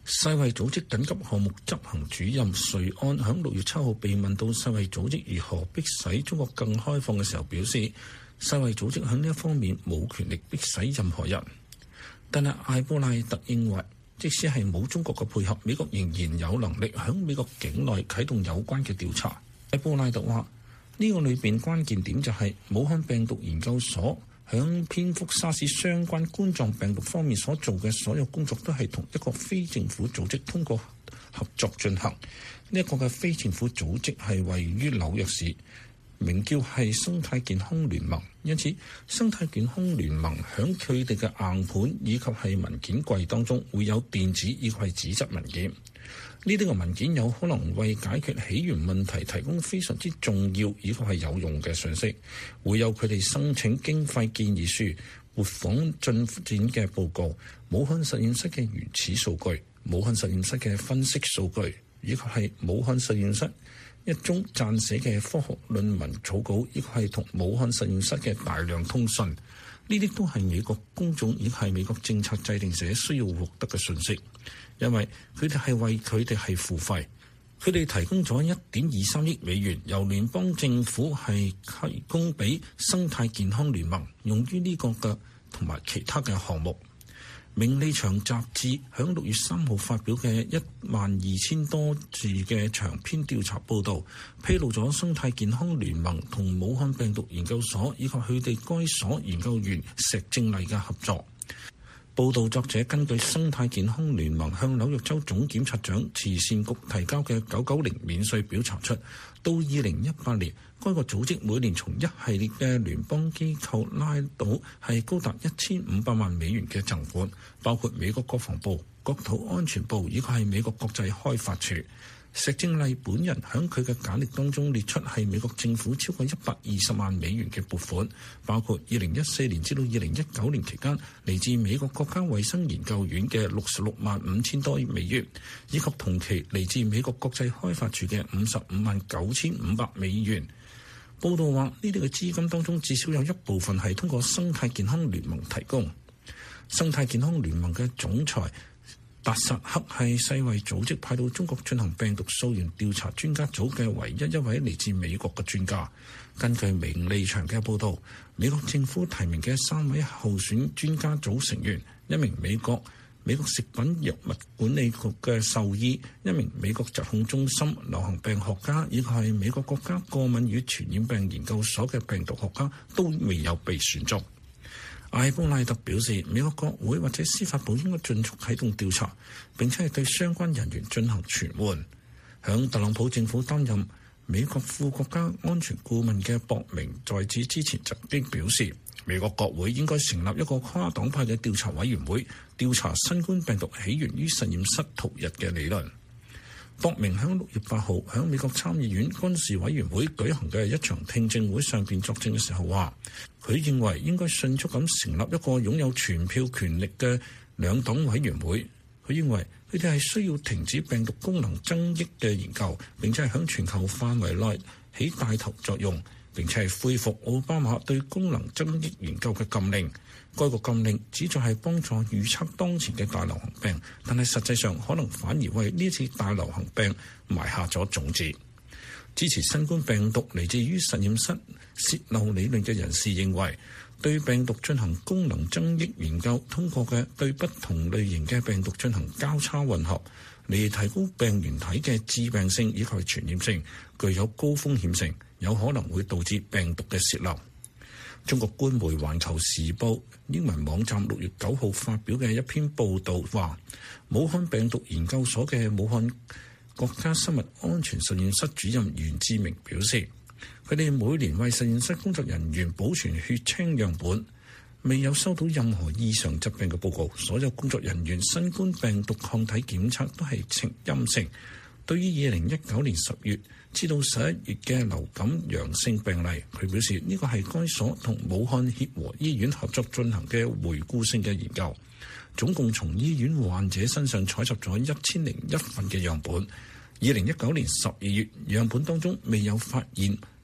世衛組織緊急項目執行主任瑞安響六月七號被問到世衛組織如何迫使中國更開放嘅時候，表示世衛組織響呢一方面冇權力迫使任何人。但係艾布賴特認為，即使係冇中國嘅配合，美國仍然有能力響美國境內啟動有關嘅調查。艾布賴特話：呢個裏邊關鍵點就係武漢病毒研究所響蝙蝠沙士相關冠狀病毒方面所做嘅所有工作都係同一個非政府組織通過合作進行。呢一個嘅非政府組織係位於紐約市，名叫係生態健康聯盟。因此，生態健康聯盟響佢哋嘅硬盤以及係文件櫃當中會有電子以及係紙質文件。呢啲嘅文件有可能為解決起源問題提供非常之重要以及係有用嘅信息，會有佢哋申請經費建議書、活訪進展嘅報告、武漢實驗室嘅原始數據、武漢實驗室嘅分析數據，以及係武漢實驗室一宗撰寫嘅科學論文草稿，以及係同武漢實驗室嘅大量通訊。呢啲都係美國公眾以及係美國政策制定者需要獲得嘅信息。因為佢哋係為佢哋係付費，佢哋提供咗一點二三億美元，由聯邦政府係提供俾生態健康聯盟用於呢個嘅同埋其他嘅項目。名利場雜誌響六月三號發表嘅一萬二千多字嘅長篇調查報導，披露咗生態健康聯盟同武漢病毒研究所以及佢哋該所研究員石正麗嘅合作。報道作者根據生態健康聯盟向紐約州總檢察長慈善局提交嘅九九零免稅表查出，到二零一八年，該個組織每年從一系列嘅聯邦機構拉到係高達一千五百萬美元嘅贈款，包括美國國防部、國土安全部以及係美國國際開發署。石正麗本人喺佢嘅簡歷當中列出係美國政府超過一百二十萬美元嘅撥款，包括二零一四年至到二零一九年期間嚟自美國國家衛生研究院嘅六十六萬五千多美元，以及同期嚟自美國國際開發署嘅五十五萬九千五百美元。報道話呢啲嘅資金當中至少有一部分係通過生態健康聯盟提供。生態健康聯盟嘅總裁達薩克係世衛組織派到中國進行病毒溯源調查專家組嘅唯一一位嚟自美國嘅專家。根據名利場嘅報導，美國政府提名嘅三位候選專家組成員，一名美國美國食品藥物管理局嘅獸醫，一名美國疾控中心流行病學家，以及係美國國家過敏與傳染病研究所嘅病毒學家，都未有被選中。艾布賴特表示，美國國會或者司法部應該盡速啟動調查，並且係對相關人員進行傳喚。響特朗普政府擔任美國副國家安全顧問嘅博明在此之前曾經表示，美國國會應該成立一個跨黨派嘅調查委員會，調查新冠病毒起源於實驗室逃逸嘅理論。博明響六月八號響美國參議院軍事委員會舉行嘅一場聽證會上邊作證嘅時候話，佢認為應該迅速咁成立一個擁有全票權力嘅兩黨委員會。佢認為佢哋係需要停止病毒功能增益嘅研究，並且係響全球範圍內起帶頭作用，並且係恢復奧巴馬對功能增益研究嘅禁令。該個禁令旨在係幫助預測當前嘅大流行病，但係實際上可能反而為呢次大流行病埋下咗種子。支持新冠病毒嚟自於實驗室洩漏理論嘅人士認為，對病毒進行功能增益研究，通過嘅對不同類型嘅病毒進行交叉混合，嚟提高病原體嘅致病性以及傳染性，具有高風險性，有可能會導致病毒嘅洩漏。中國官媒《環球時報》英文網站六月九號發表嘅一篇報導話，武漢病毒研究所嘅武漢國家生物安全實驗室主任袁志明表示，佢哋每年為實驗室工作人員保存血清樣本，未有收到任何異常疾病嘅報告。所有工作人員新冠病毒抗體檢測都係呈陰性。對於二零一九年十月至到十一月嘅流感陽性病例，佢表示呢個係該所同武漢協和醫院合作進行嘅回顧性嘅研究，總共從醫院患者身上採集咗一千零一份嘅樣本。二零一九年十二月樣本當中未有發現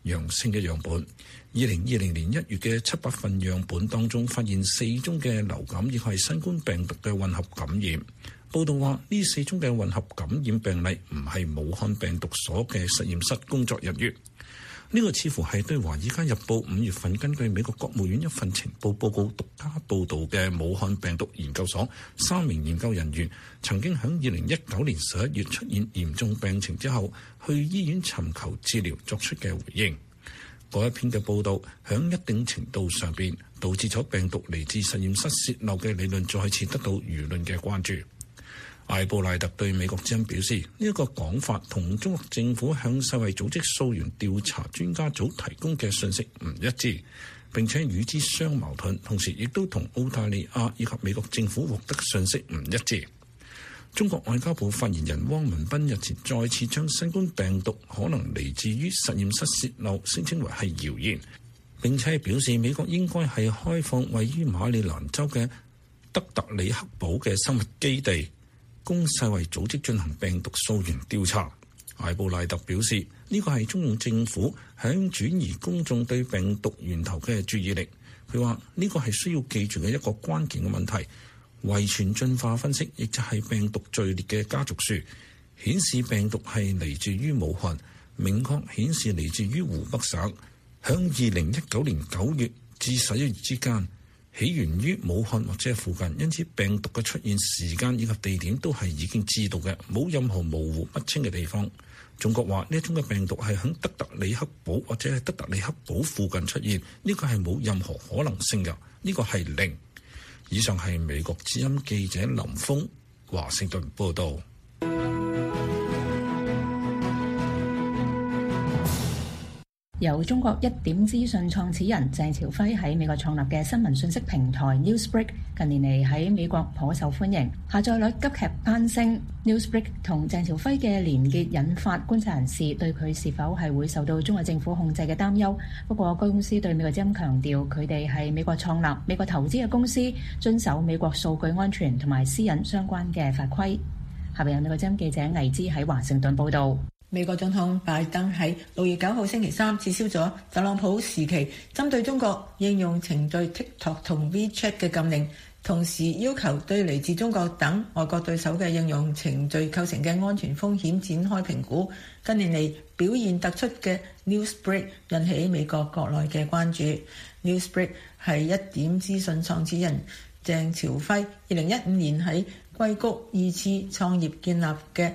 陽性嘅樣本。二零二零年一月嘅七百份樣本當中，發現四宗嘅流感亦係新冠病毒嘅混合感染。報道話，呢四宗嘅混合感染病例唔係武漢病毒所嘅實驗室工作人員。呢個似乎係對《華爾街日報》五月份根據美國國務院一份情報報告獨家報導嘅武漢病毒研究所三名研究人員曾經喺二零一九年十一月出現嚴重病情之後，去醫院尋求治療作出嘅回應。嗰一篇嘅報導喺一定程度上邊導致咗病毒嚟自實驗室洩漏嘅理論再次得到輿論嘅關注。艾布賴特對美國之音表示，呢、這、一個講法同中國政府向世衛組織溯源調查專家組提供嘅信息唔一致，並且與之相矛盾，同時亦都同澳大利亞以及美國政府獲得信息唔一致。中國外交部發言人汪文斌日前再次將新冠病毒可能嚟自於實驗室洩漏聲稱為係謠言，並且表示美國應該係開放位於馬里蘭州嘅德特里克堡嘅生物基地，供世衛組織進行病毒溯源調查。艾布賴特表示，呢個係中共政府響轉移公眾對病毒源頭嘅注意力。佢話呢個係需要記住嘅一個關鍵嘅問題。遺傳進化分析亦就係病毒序列嘅家族樹，顯示病毒係嚟自於武漢，明確顯示嚟自於湖北省，響二零一九年九月至十一月之間，起源於武漢或者附近，因此病毒嘅出現時間以及地點都係已經知道嘅，冇任何模糊不清嘅地方。中國話呢一種嘅病毒係喺德特里克堡或者係德特里克堡附近出現，呢個係冇任何可能性嘅，呢個係零。以上係美國之音記者林峰華盛頓報道。 由中國一點資訊創始人鄭朝輝喺美國創立嘅新聞信息平台 Newsbreak 近年嚟喺美國頗受歡迎，下載率急劇攀升。Newsbreak 同鄭朝輝嘅連結引發觀察人士對佢是否係會受到中國政府控制嘅擔憂。不過該公司對美國之音強調，佢哋係美國創立、美國投資嘅公司，遵守美國數據安全同埋私隱相關嘅法規。下邊有美國之音記者魏之喺華盛頓報導。 美國總統拜登喺六月九號星期三撤銷咗特朗普時期針對中國應用程序 TikTok 同 WeChat 嘅禁令，同時要求對嚟自中國等外國對手嘅應用程序構成嘅安全風險展開評估。近年嚟表現突出嘅 Newsbreak 引起美國國內嘅關注。Newsbreak 係一點資訊創始人鄭朝輝二零一五年喺硅谷二次創業建立嘅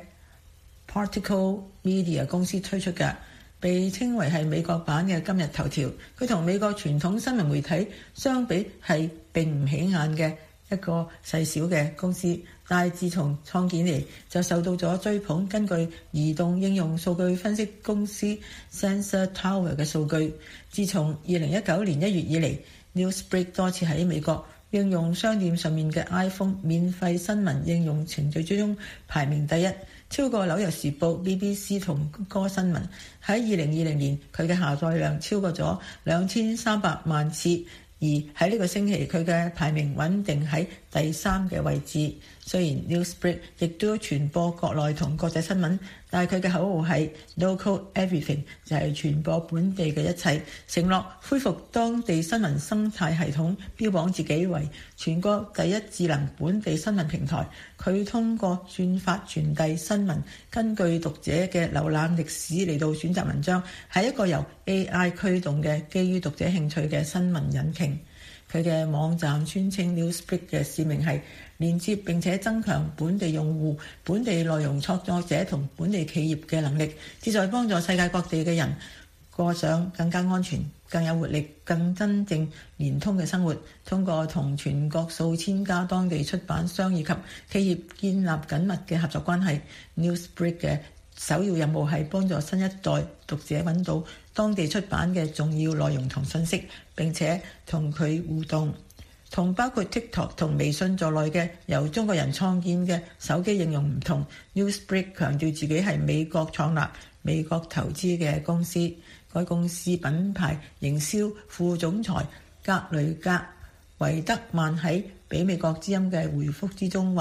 Particle Media 公司推出嘅，被稱為係美國版嘅今日頭條。佢同美國傳統新聞媒體相比係並唔起眼嘅一個細小嘅公司，但係自從創建嚟就受到咗追捧。根據移動應用數據分析公司 Sensor Tower 嘅數據，自從二零一九年一月以嚟， Newsbreak 多次喺美國應用商店上面嘅 iPhone 免費新聞應用程序之中排名第一，超過紐約時報、B B C 同谷歌新聞。喺二零二零年，佢嘅下載量超過咗兩千三百萬次，而喺呢個星期，佢嘅排名穩定喺第三嘅位置。雖然 Newsbreak 亦都傳播國內同國際新聞，但係佢嘅口號係 Local Everything， 就係傳播本地嘅一切，承諾恢復當地新聞生態系統，標榜自己為全國第一智能本地新聞平台。佢通過算法傳遞新聞，根據讀者嘅瀏覽歷史嚟到選擇文章，係一個由 A I 驅動嘅基於讀者興趣嘅新聞引擎。佢嘅網站宣稱 Newsbreak 嘅使命係連接並且增強本地用戶、本地內容創作者同本地企業嘅能力，旨在幫助世界各地嘅人過上更加安全、更有活力、更真正連通嘅生活。通過同全國數千家當地出版商以及企業建立緊密嘅合作關係， Newsbreak 嘅首要任務係幫助新一代讀者揾到當地出版嘅重要內容同信息，並且同佢互動。同包括 TikTok 同微信在內嘅由中國人創建嘅手機應用唔同， Newsbreak 強調自己係美國創立、美國投資嘅公司。該公司品牌營銷副總裁格雷格維德曼喺俾美國之音嘅回覆之中話，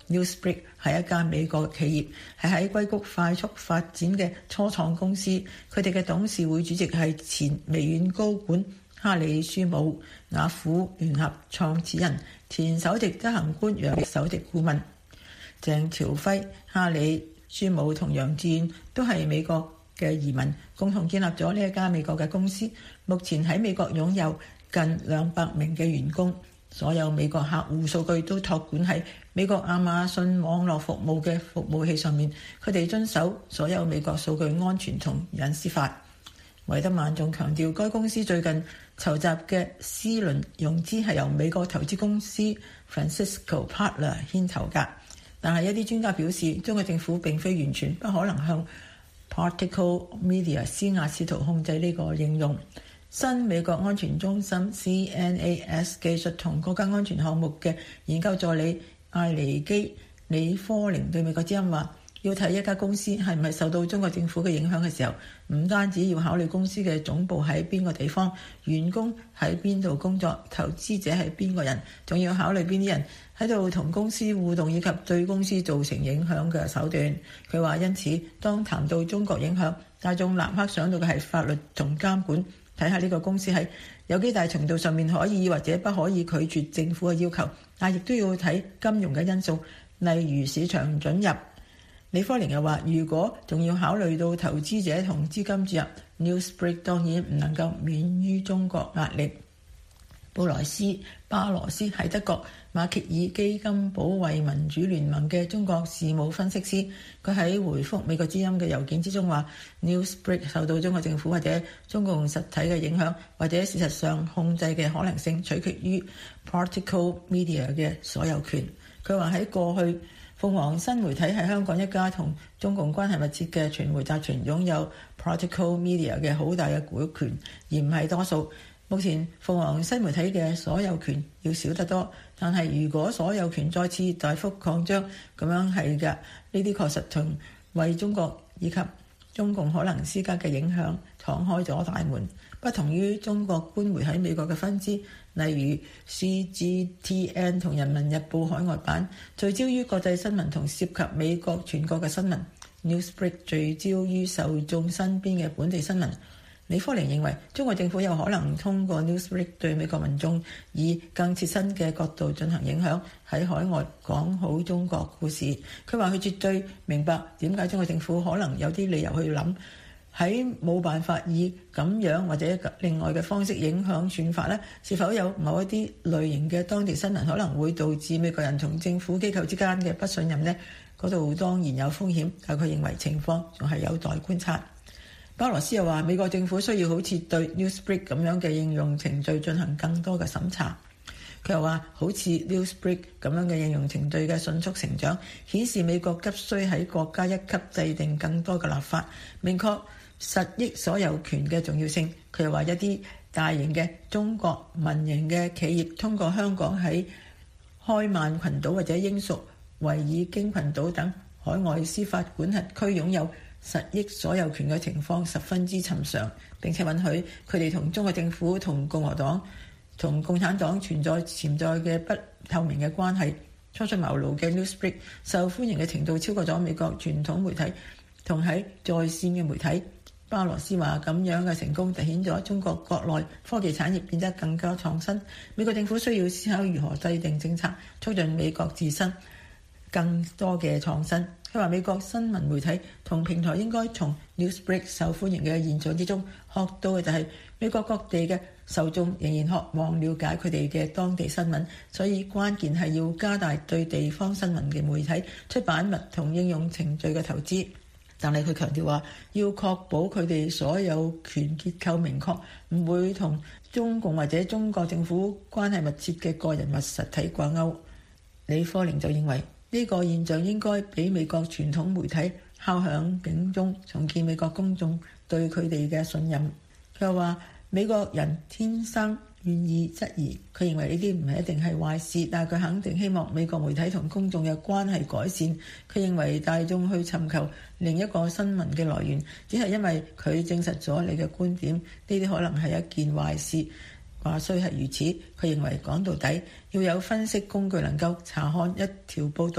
Newsbreak 係一間美國企業，係喺硅谷快速發展嘅初創公司。佢哋嘅董事會主席係前微軟高管哈里舒姆，雅虎聯合創始人、前首席執行官楊首席顧問鄭朝輝。哈里舒姆同楊致遠都係美國嘅移民，共同建立咗呢一家美國嘅公司。目前喺美國擁有近兩百名嘅員工。所有美國客戶數據都託管喺美國亞馬遜網絡服務嘅服務器上面，佢哋遵守所有美國數據安全同隱私法。維德曼仲強調，該公司最近籌集嘅 C 輪融資係由美國投資公司 Francisco Partner 牽頭㗎。但係一啲專家表示，中國政府並非完全不可能向 Particle Media 施壓，試圖控制呢個應用。新美國安全中心 C N A S 技術同國家安全項目嘅研究助理艾尼基李科寧對美國之音話，要睇一家公司係唔係受到中國政府嘅影響嘅時候，唔單止要考慮公司嘅總部喺邊個地方，員工喺邊度工作，投資者係邊個人，仲要考慮邊啲人喺度同公司互動，以及對公司造成影響嘅手段。佢話因此當談到中國影響，大眾立刻想到嘅係法律同監管，睇下呢個公司喺有幾大程度上面可以或者不可以拒絕政府嘅要求，但亦都要睇金融嘅因素，例如市場准入。李科寧又話，如果仲要考慮到投資者同資金注入， Newsbreak 當然唔能夠免於中國壓力。布萊斯巴羅斯係德國馬歇爾基金保衛民主聯盟嘅中國事務分析師，佢喺回覆美國之音嘅郵件之中話， Newsbreak 受到中國政府或者中共實體嘅影響，或者事實上控制嘅可能性取決於 Particle Media 嘅所有權。佢話喺過去，鳳凰新媒體係香港一家同中共關係密切嘅傳媒集團，擁有 Particle Media 嘅好大嘅股權，而唔係多數。目前鳳凰新媒體嘅所有權要少得多，但係如果所有權再次大幅擴張，咁樣係㗎，呢啲確實同為中國以及中共可能施加嘅影響敞開咗大門。不同於中國官媒喺美國嘅分支，例如 C G T N 同人民日報海外版，聚焦於國際新聞同涉及美國全國嘅新聞， Newsbreak 聚焦於受眾身邊嘅本地新聞。李科寧認為中國政府有可能通過 Newsbreak 對美國民眾以更切身嘅角度進行影響，喺海外講好中國故事。佢話佢絕對明白點解中國政府可能有啲理由去諗，喺冇辦法以咁樣或者另外嘅方式影響算法呢，是否有某一啲類型嘅當地新聞可能會導致美國人同政府機構之間嘅不信任呢？嗰度當然有風險，但佢認為情況仲係有待觀察。巴羅斯又話，美國政府需要好似對 Newsbreak 咁樣嘅應用程序進行更多嘅審查。佢又話，好似 Newsbreak 咁樣嘅應用程序嘅迅速成長，顯示美國急需喺國家一級制定更多嘅立法，明確實益所有權嘅重要性。佢又話，一啲大型嘅中國民營嘅企業通過香港喺開曼群島或者英屬維爾京群島等海外司法管轄區擁有實益所有權嘅情況十分之尋常，並且允許佢哋同中國政府同共和黨同共產黨存在潛在嘅不透明嘅關係。初出茅廬嘅 Newsbreak 受歡迎嘅程度超過咗美國傳統媒體同喺在線嘅媒體。巴羅斯話，咁樣嘅成功凸顯咗中國國內科技產業變得更加創新。美國政府需要思考如何制定政策，促進美國自身更多嘅創新。佢話美國新聞媒體同平台應該從 Newsbreak 受歡迎嘅現象之中學到嘅就係美國各地嘅受眾仍然渴望了解佢哋嘅當地新聞，所以關鍵係要加大對地方新聞嘅媒體出版物同應用程序嘅投資。但係佢強調話，要確保佢哋所有權結構明確，唔會同中共或者中國政府關係密切嘅個人或實體掛鈎。李科寧就認為呢個現象應該俾美國傳統媒體敲響警鐘，重建美國公眾對佢哋嘅信任。佢又話美國人天生願意質疑，佢認為呢啲唔係一定係壞事，但係佢肯定希望美國媒體同公眾嘅關係改善。佢認為大眾去尋求另一個新聞嘅來源，只係因為佢證實咗你嘅觀點，呢啲可能係一件壞事。話雖係如此，佢認為講到底要有分析工具能夠查看一條報導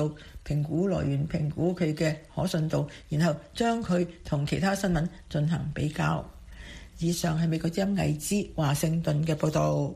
評估來源，評估佢嘅可信度，然後將佢同其他新聞進行比較。以上係美國之音魏之華盛頓嘅報導。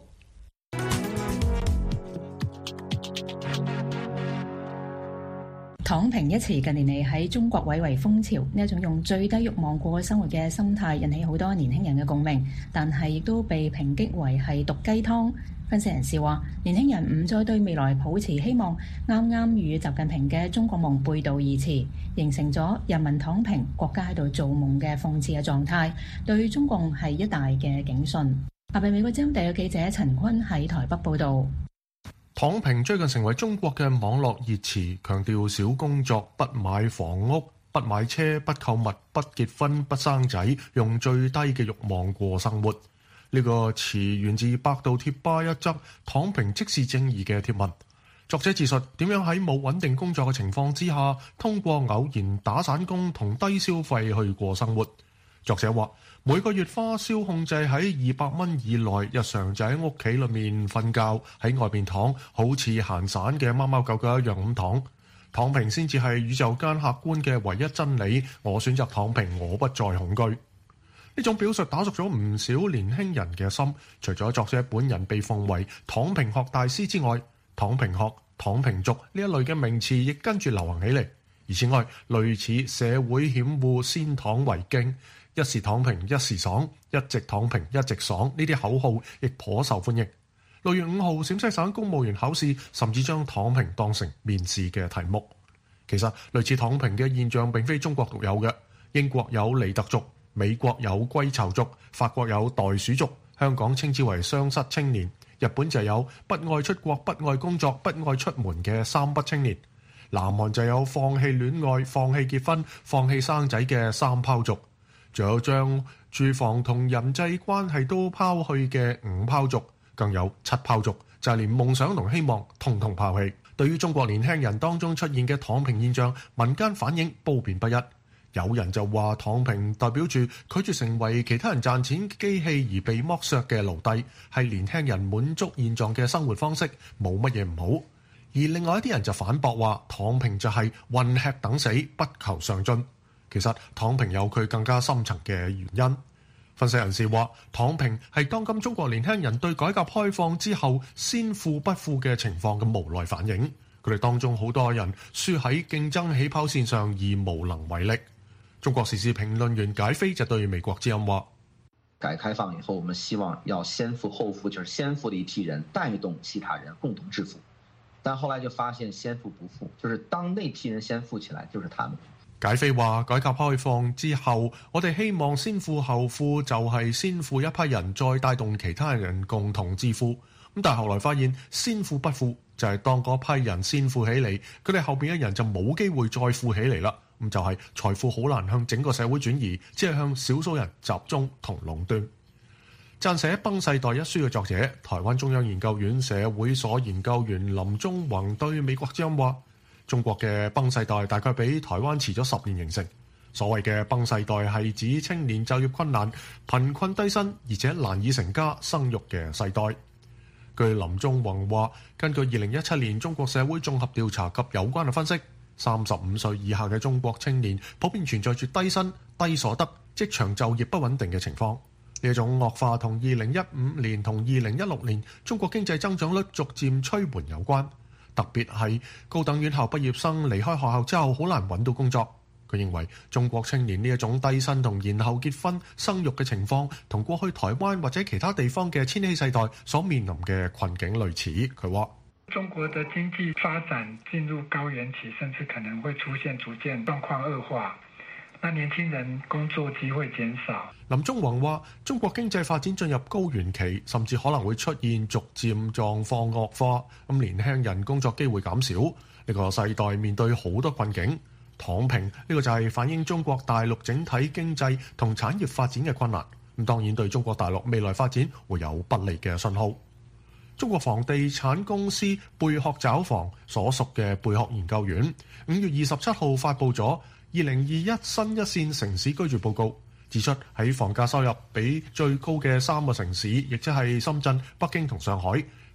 躺平一詞近年嚟喺中國蔚為風潮，呢一種用最低欲望過生活嘅心態引起好多年輕人嘅共鳴，但係亦都被抨擊為係毒雞湯。分析人士話，年輕人唔再對未來抱持希望，啱啱與習近平嘅中國夢背道而馳，形成咗人民躺平、國家喺度做夢嘅諷刺嘅狀態，對中共係一大嘅警訊。下邊美國之音特約記者陳坤喺台北報導。 躺平最近成為中國嘅網絡熱詞，強調少工作、不買房屋、不買車、不購物、不結婚、不生仔，用最低嘅慾望過生活。呢個詞源自百度貼吧一則躺平即是正義嘅貼文。作者自述點樣喺冇穩定工作嘅情況之下，通過偶然打散工同低消費去過生活。作者話，每個月花銷控制喺二百蚊以內，日常就喺屋企裏面瞓覺，喺外邊躺，好似閒散嘅貓貓狗狗一樣咁躺。躺平先至係宇宙間客觀嘅唯一真理。我選擇躺平，我不再恐懼。呢種表述打熟咗唔少年輕人嘅心。除咗作者本人被奉為躺平學大師之外，躺平學、躺平族呢一類嘅名詞亦跟住流行起嚟。而此外，類似社會險惡、先躺為敬、一時躺平一時爽、一直躺平一直爽呢啲口號亦頗受歡迎。六月五號，陝西省公務員考試甚至將躺平當成面試嘅題目。其實類似躺平嘅現象並非中國獨有嘅，英國有尼特族，美國有歸巢族，法國有袋鼠族，香港稱之為雙失青年，日本就有不愛出國、不愛工作、不愛出門嘅三不青年，南韓就有放棄戀愛、放棄結婚、放棄生仔嘅三拋族，仲有將住房同人際關係都拋去嘅五拋族，更有七拋族，就係連夢想同希望通通拋棄。對於中國年輕人當中出現嘅躺平現象，民間反應褒貶不一。有人就話躺平代表住拒絕成為其他人賺錢機器而被剝削嘅奴隸，係年輕人滿足現狀嘅生活方式，冇乜嘢唔好。而另外一啲人就反駁話，躺平就係混吃等死，不求上進。其實躺平有佢更加深層嘅原因。分析人士話，躺平係當今中國年輕人對改革開放之後先富不富嘅情況嘅無奈反應。佢哋當中好多人輸喺競爭起跑線上而無能為力。中國時事評論員解飛就對美國之音話： 改革開放以後，我們希望要先富後富，就是先富的一批人帶動其他人共同致富。但後來就發現先富不富，就是當那批人先富起來，就是他們。 解飛話：改革開放之後，我哋希望先富後富，就係先富一批人再帶動其他人共同致富。咁但係後來發現先富不富，就係當嗰批人先富起嚟，佢哋後邊嘅人就冇機會再富起嚟啦。咁就係財富好難向整個社會轉移，只係向少數人集中同壟斷。撰寫《崩世代》一書嘅作者，台灣中央研究院社會所研究員林中宏對美國之音話：中國嘅崩世代大概比台灣遲咗十年形成。所謂嘅崩世代係指青年就業困難、貧困低薪，而且難以成家生育嘅世代。據林中宏話，根據二零一七年中國社會綜合調查及有關嘅分析，三十五歲以下嘅中國青年普遍存在住低薪、低所得、職場就業不穩定嘅情況。呢一種惡化同二零一五年同二零一六年中國經濟增長率逐漸趨緩有關。特別係高等院校畢業生離開學校之後，好難揾到工作。佢認為中國青年呢一種低薪同延後結婚生育嘅情況，同過去台灣或者其他地方嘅千禧世代所面臨嘅困境類似。佢話： 中國的經濟發展進入高原期，甚至可能會出現逐漸狀況惡化，那年輕人工作機會減少。 林中宏話：中國經濟發展進入高原期，甚至可能會出現逐漸狀況惡化，咁年輕人工作機會減少，呢個世代面對好多困境。躺平呢個就係反映中國大陸整體經濟同產業發展嘅困難，咁當然對中國大陸未來發展會有不利嘅信號。中國房地產公司貝殼找房所屬嘅貝殼研究院五月二十七號發布咗二零二一新一線城市居住報告，指出喺房價收入比最高嘅三個城市，亦即係深圳、北京同上海，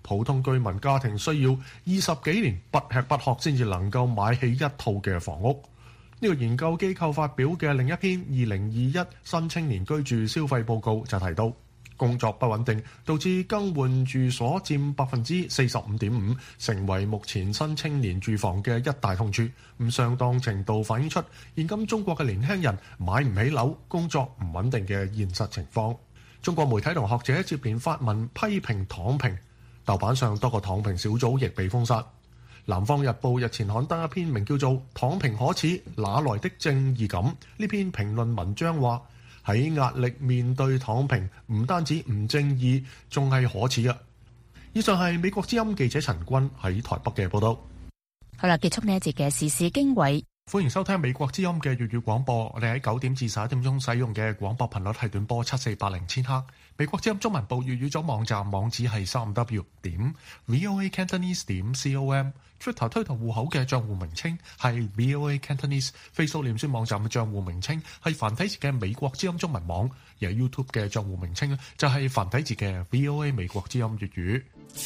普通居民家庭需要二十幾年不吃不喝先至能夠買起一套嘅房屋。呢個研究機構發表嘅另一篇二零二一新青年居住消費報告就提到，工作不穩定導致更換住所佔百分之四十五點五，成為目前新青年住房嘅一大痛處。咁相當程度反映出現今中國嘅年輕人買唔起樓、工作唔穩定嘅現實情況。中國媒體同學者接連發文批評躺平，豆瓣上多個躺平小組亦被封殺。南方日報日前刊登一篇名叫做《躺平可恥，哪來的正義感》呢篇評論文章話，喺壓力面對躺平，唔單止唔正義，仲係可恥啊！以上係美國之音記者陳君喺台北嘅報道。 好啦，結束呢一節嘅時事經緯。 歡迎收聽美國之音嘅粵語廣播。我哋喺九點至十一點鐘使用嘅廣播頻率係短波七四八零千赫。美國之音中文部粵語組網站網址係三 w 點 voa cantonese 點 com。Twitter 推特戶口嘅賬戶名稱係 voa cantonese。Facebook 臉書網站嘅賬戶名稱係繁體字嘅美國之音中文網。而 YouTube 嘅賬戶名稱就係繁體字嘅 voa 美國之音粵語。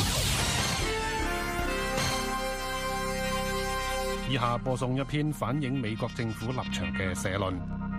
以下播送一篇反映美國政府立場嘅社論。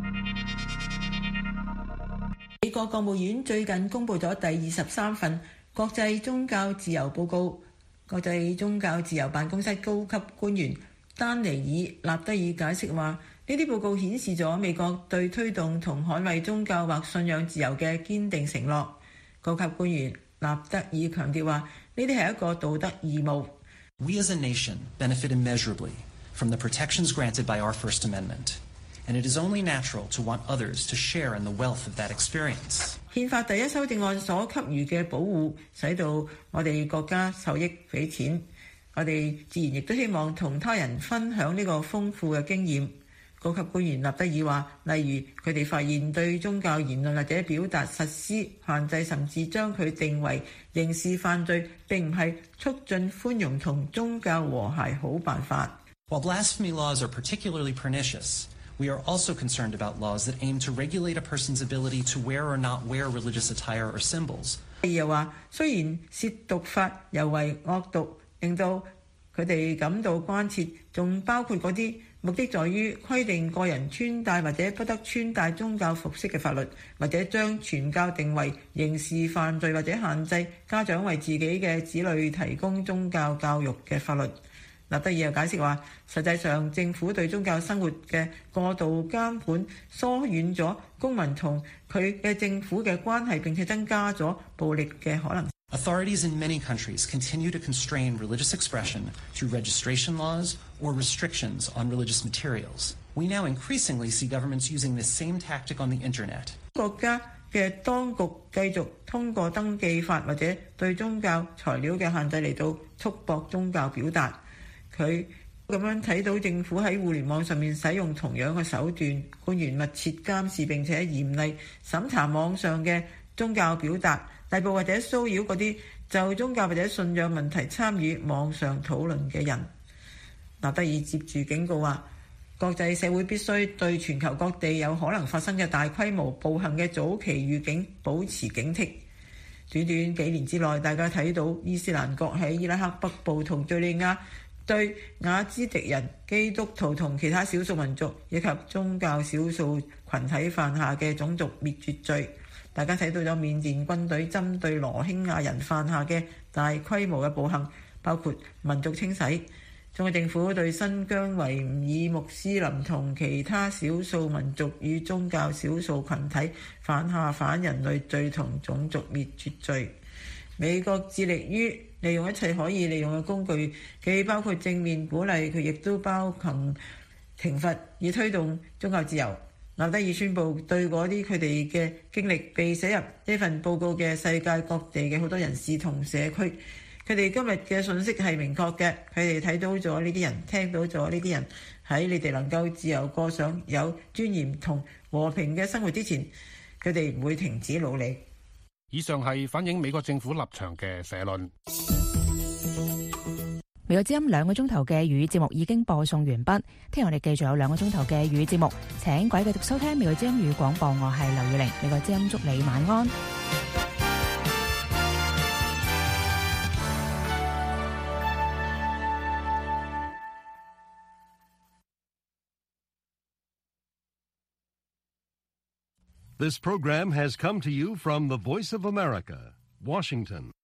美國國務院最近公布咗第二十三份國際宗教自由報告。國際宗教自由辦公室高級官員丹尼爾納德爾解釋話，呢啲報告顯示咗美國對推動同捍衛宗教或信仰自由嘅堅定承諾。高級官員納德爾強調話，呢啲係一個道德義務。 We as a nation benefit immeasurably from the protections granted by our First Amendment, and it is only natural to want others to share in the wealth of that experience. 憲法第一修正案所給予嘅保護，使到我哋國家受益匪淺。我哋自然亦都希望同他人分享呢個豐富嘅經驗。高級官員納德爾話，例如佢哋發現對宗教言論或者表達實施限制，甚至將佢定為刑事犯罪，並唔係促進寬容同宗教和諧好辦法。 While blasphemy laws are particularly pernicious, we are also concerned about laws that aim to regulate a person's ability to wear or not wear religious attire or symbols. 又話，雖然褻瀆法尤為惡毒，令到佢哋感到關切，仲包括嗰啲目的在於規定個人穿戴或者不得穿戴宗教服飾嘅法律，或者將傳教定為刑事犯罪，或者限制家長為自己嘅子女提供宗教教育嘅法律。納德爾又解釋話，實際上政府對宗教生活嘅過度監管疏遠咗公民同佢嘅政府嘅關係，並且增加咗暴力嘅可能。 Authorities in many countries continue to constrain religious expression through registration laws or restrictions on religious materials. We now increasingly see governments using this same tactic on the internet. 國家嘅當局繼續通過登記法或者對宗教材料嘅限制嚟到束縛宗教表達。佢咁樣睇到政府喺互聯網上面使用同樣嘅手段，官員密切監視並且嚴厲審查網上嘅宗教表達，逮捕或者騷擾嗰啲就宗教或者信仰問題參與網上討論嘅人。納德爾接住警告話，國際社會必須對全球各地有可能發生嘅大規模暴行嘅早期預警保持警惕。短短幾年之內，大家睇到伊斯蘭國喺伊拉克北部同敘利亞對雅茲迪人、基督徒同其他少數民族以及宗教少數群體犯下嘅種族滅絕罪。大家睇到咗緬甸軍隊針對羅興亞人犯下嘅大規模嘅暴行，包括民族清洗。中國政府對新疆維吾爾穆斯林同其他少數民族與宗教少數群體犯下反人類罪同種族滅絕罪。美國致力於利用一切可以利用嘅工具，既包括正面鼓勵，佢亦都包含懲罰，以推動宗教自由。納德爾宣布對嗰啲佢哋嘅經歷被寫入呢份報告嘅世界各地嘅好多人士同社區，佢哋今日嘅信息係明確嘅，佢哋睇到咗呢啲人，聽到咗呢啲人，喺你哋能夠自由過上有尊嚴同和平嘅生活之前，佢哋唔會停止努力。 以上係反映美國政府立場嘅社論。 美國之音兩個鐘頭嘅粵語節目已經播送完畢，聽日我哋繼續有兩個鐘頭嘅粵語節目，請各位繼續收聽美國之音粵語廣播，我係劉宇玲，美國之音祝你晚安。 This program has come to you from the Voice of America, Washington.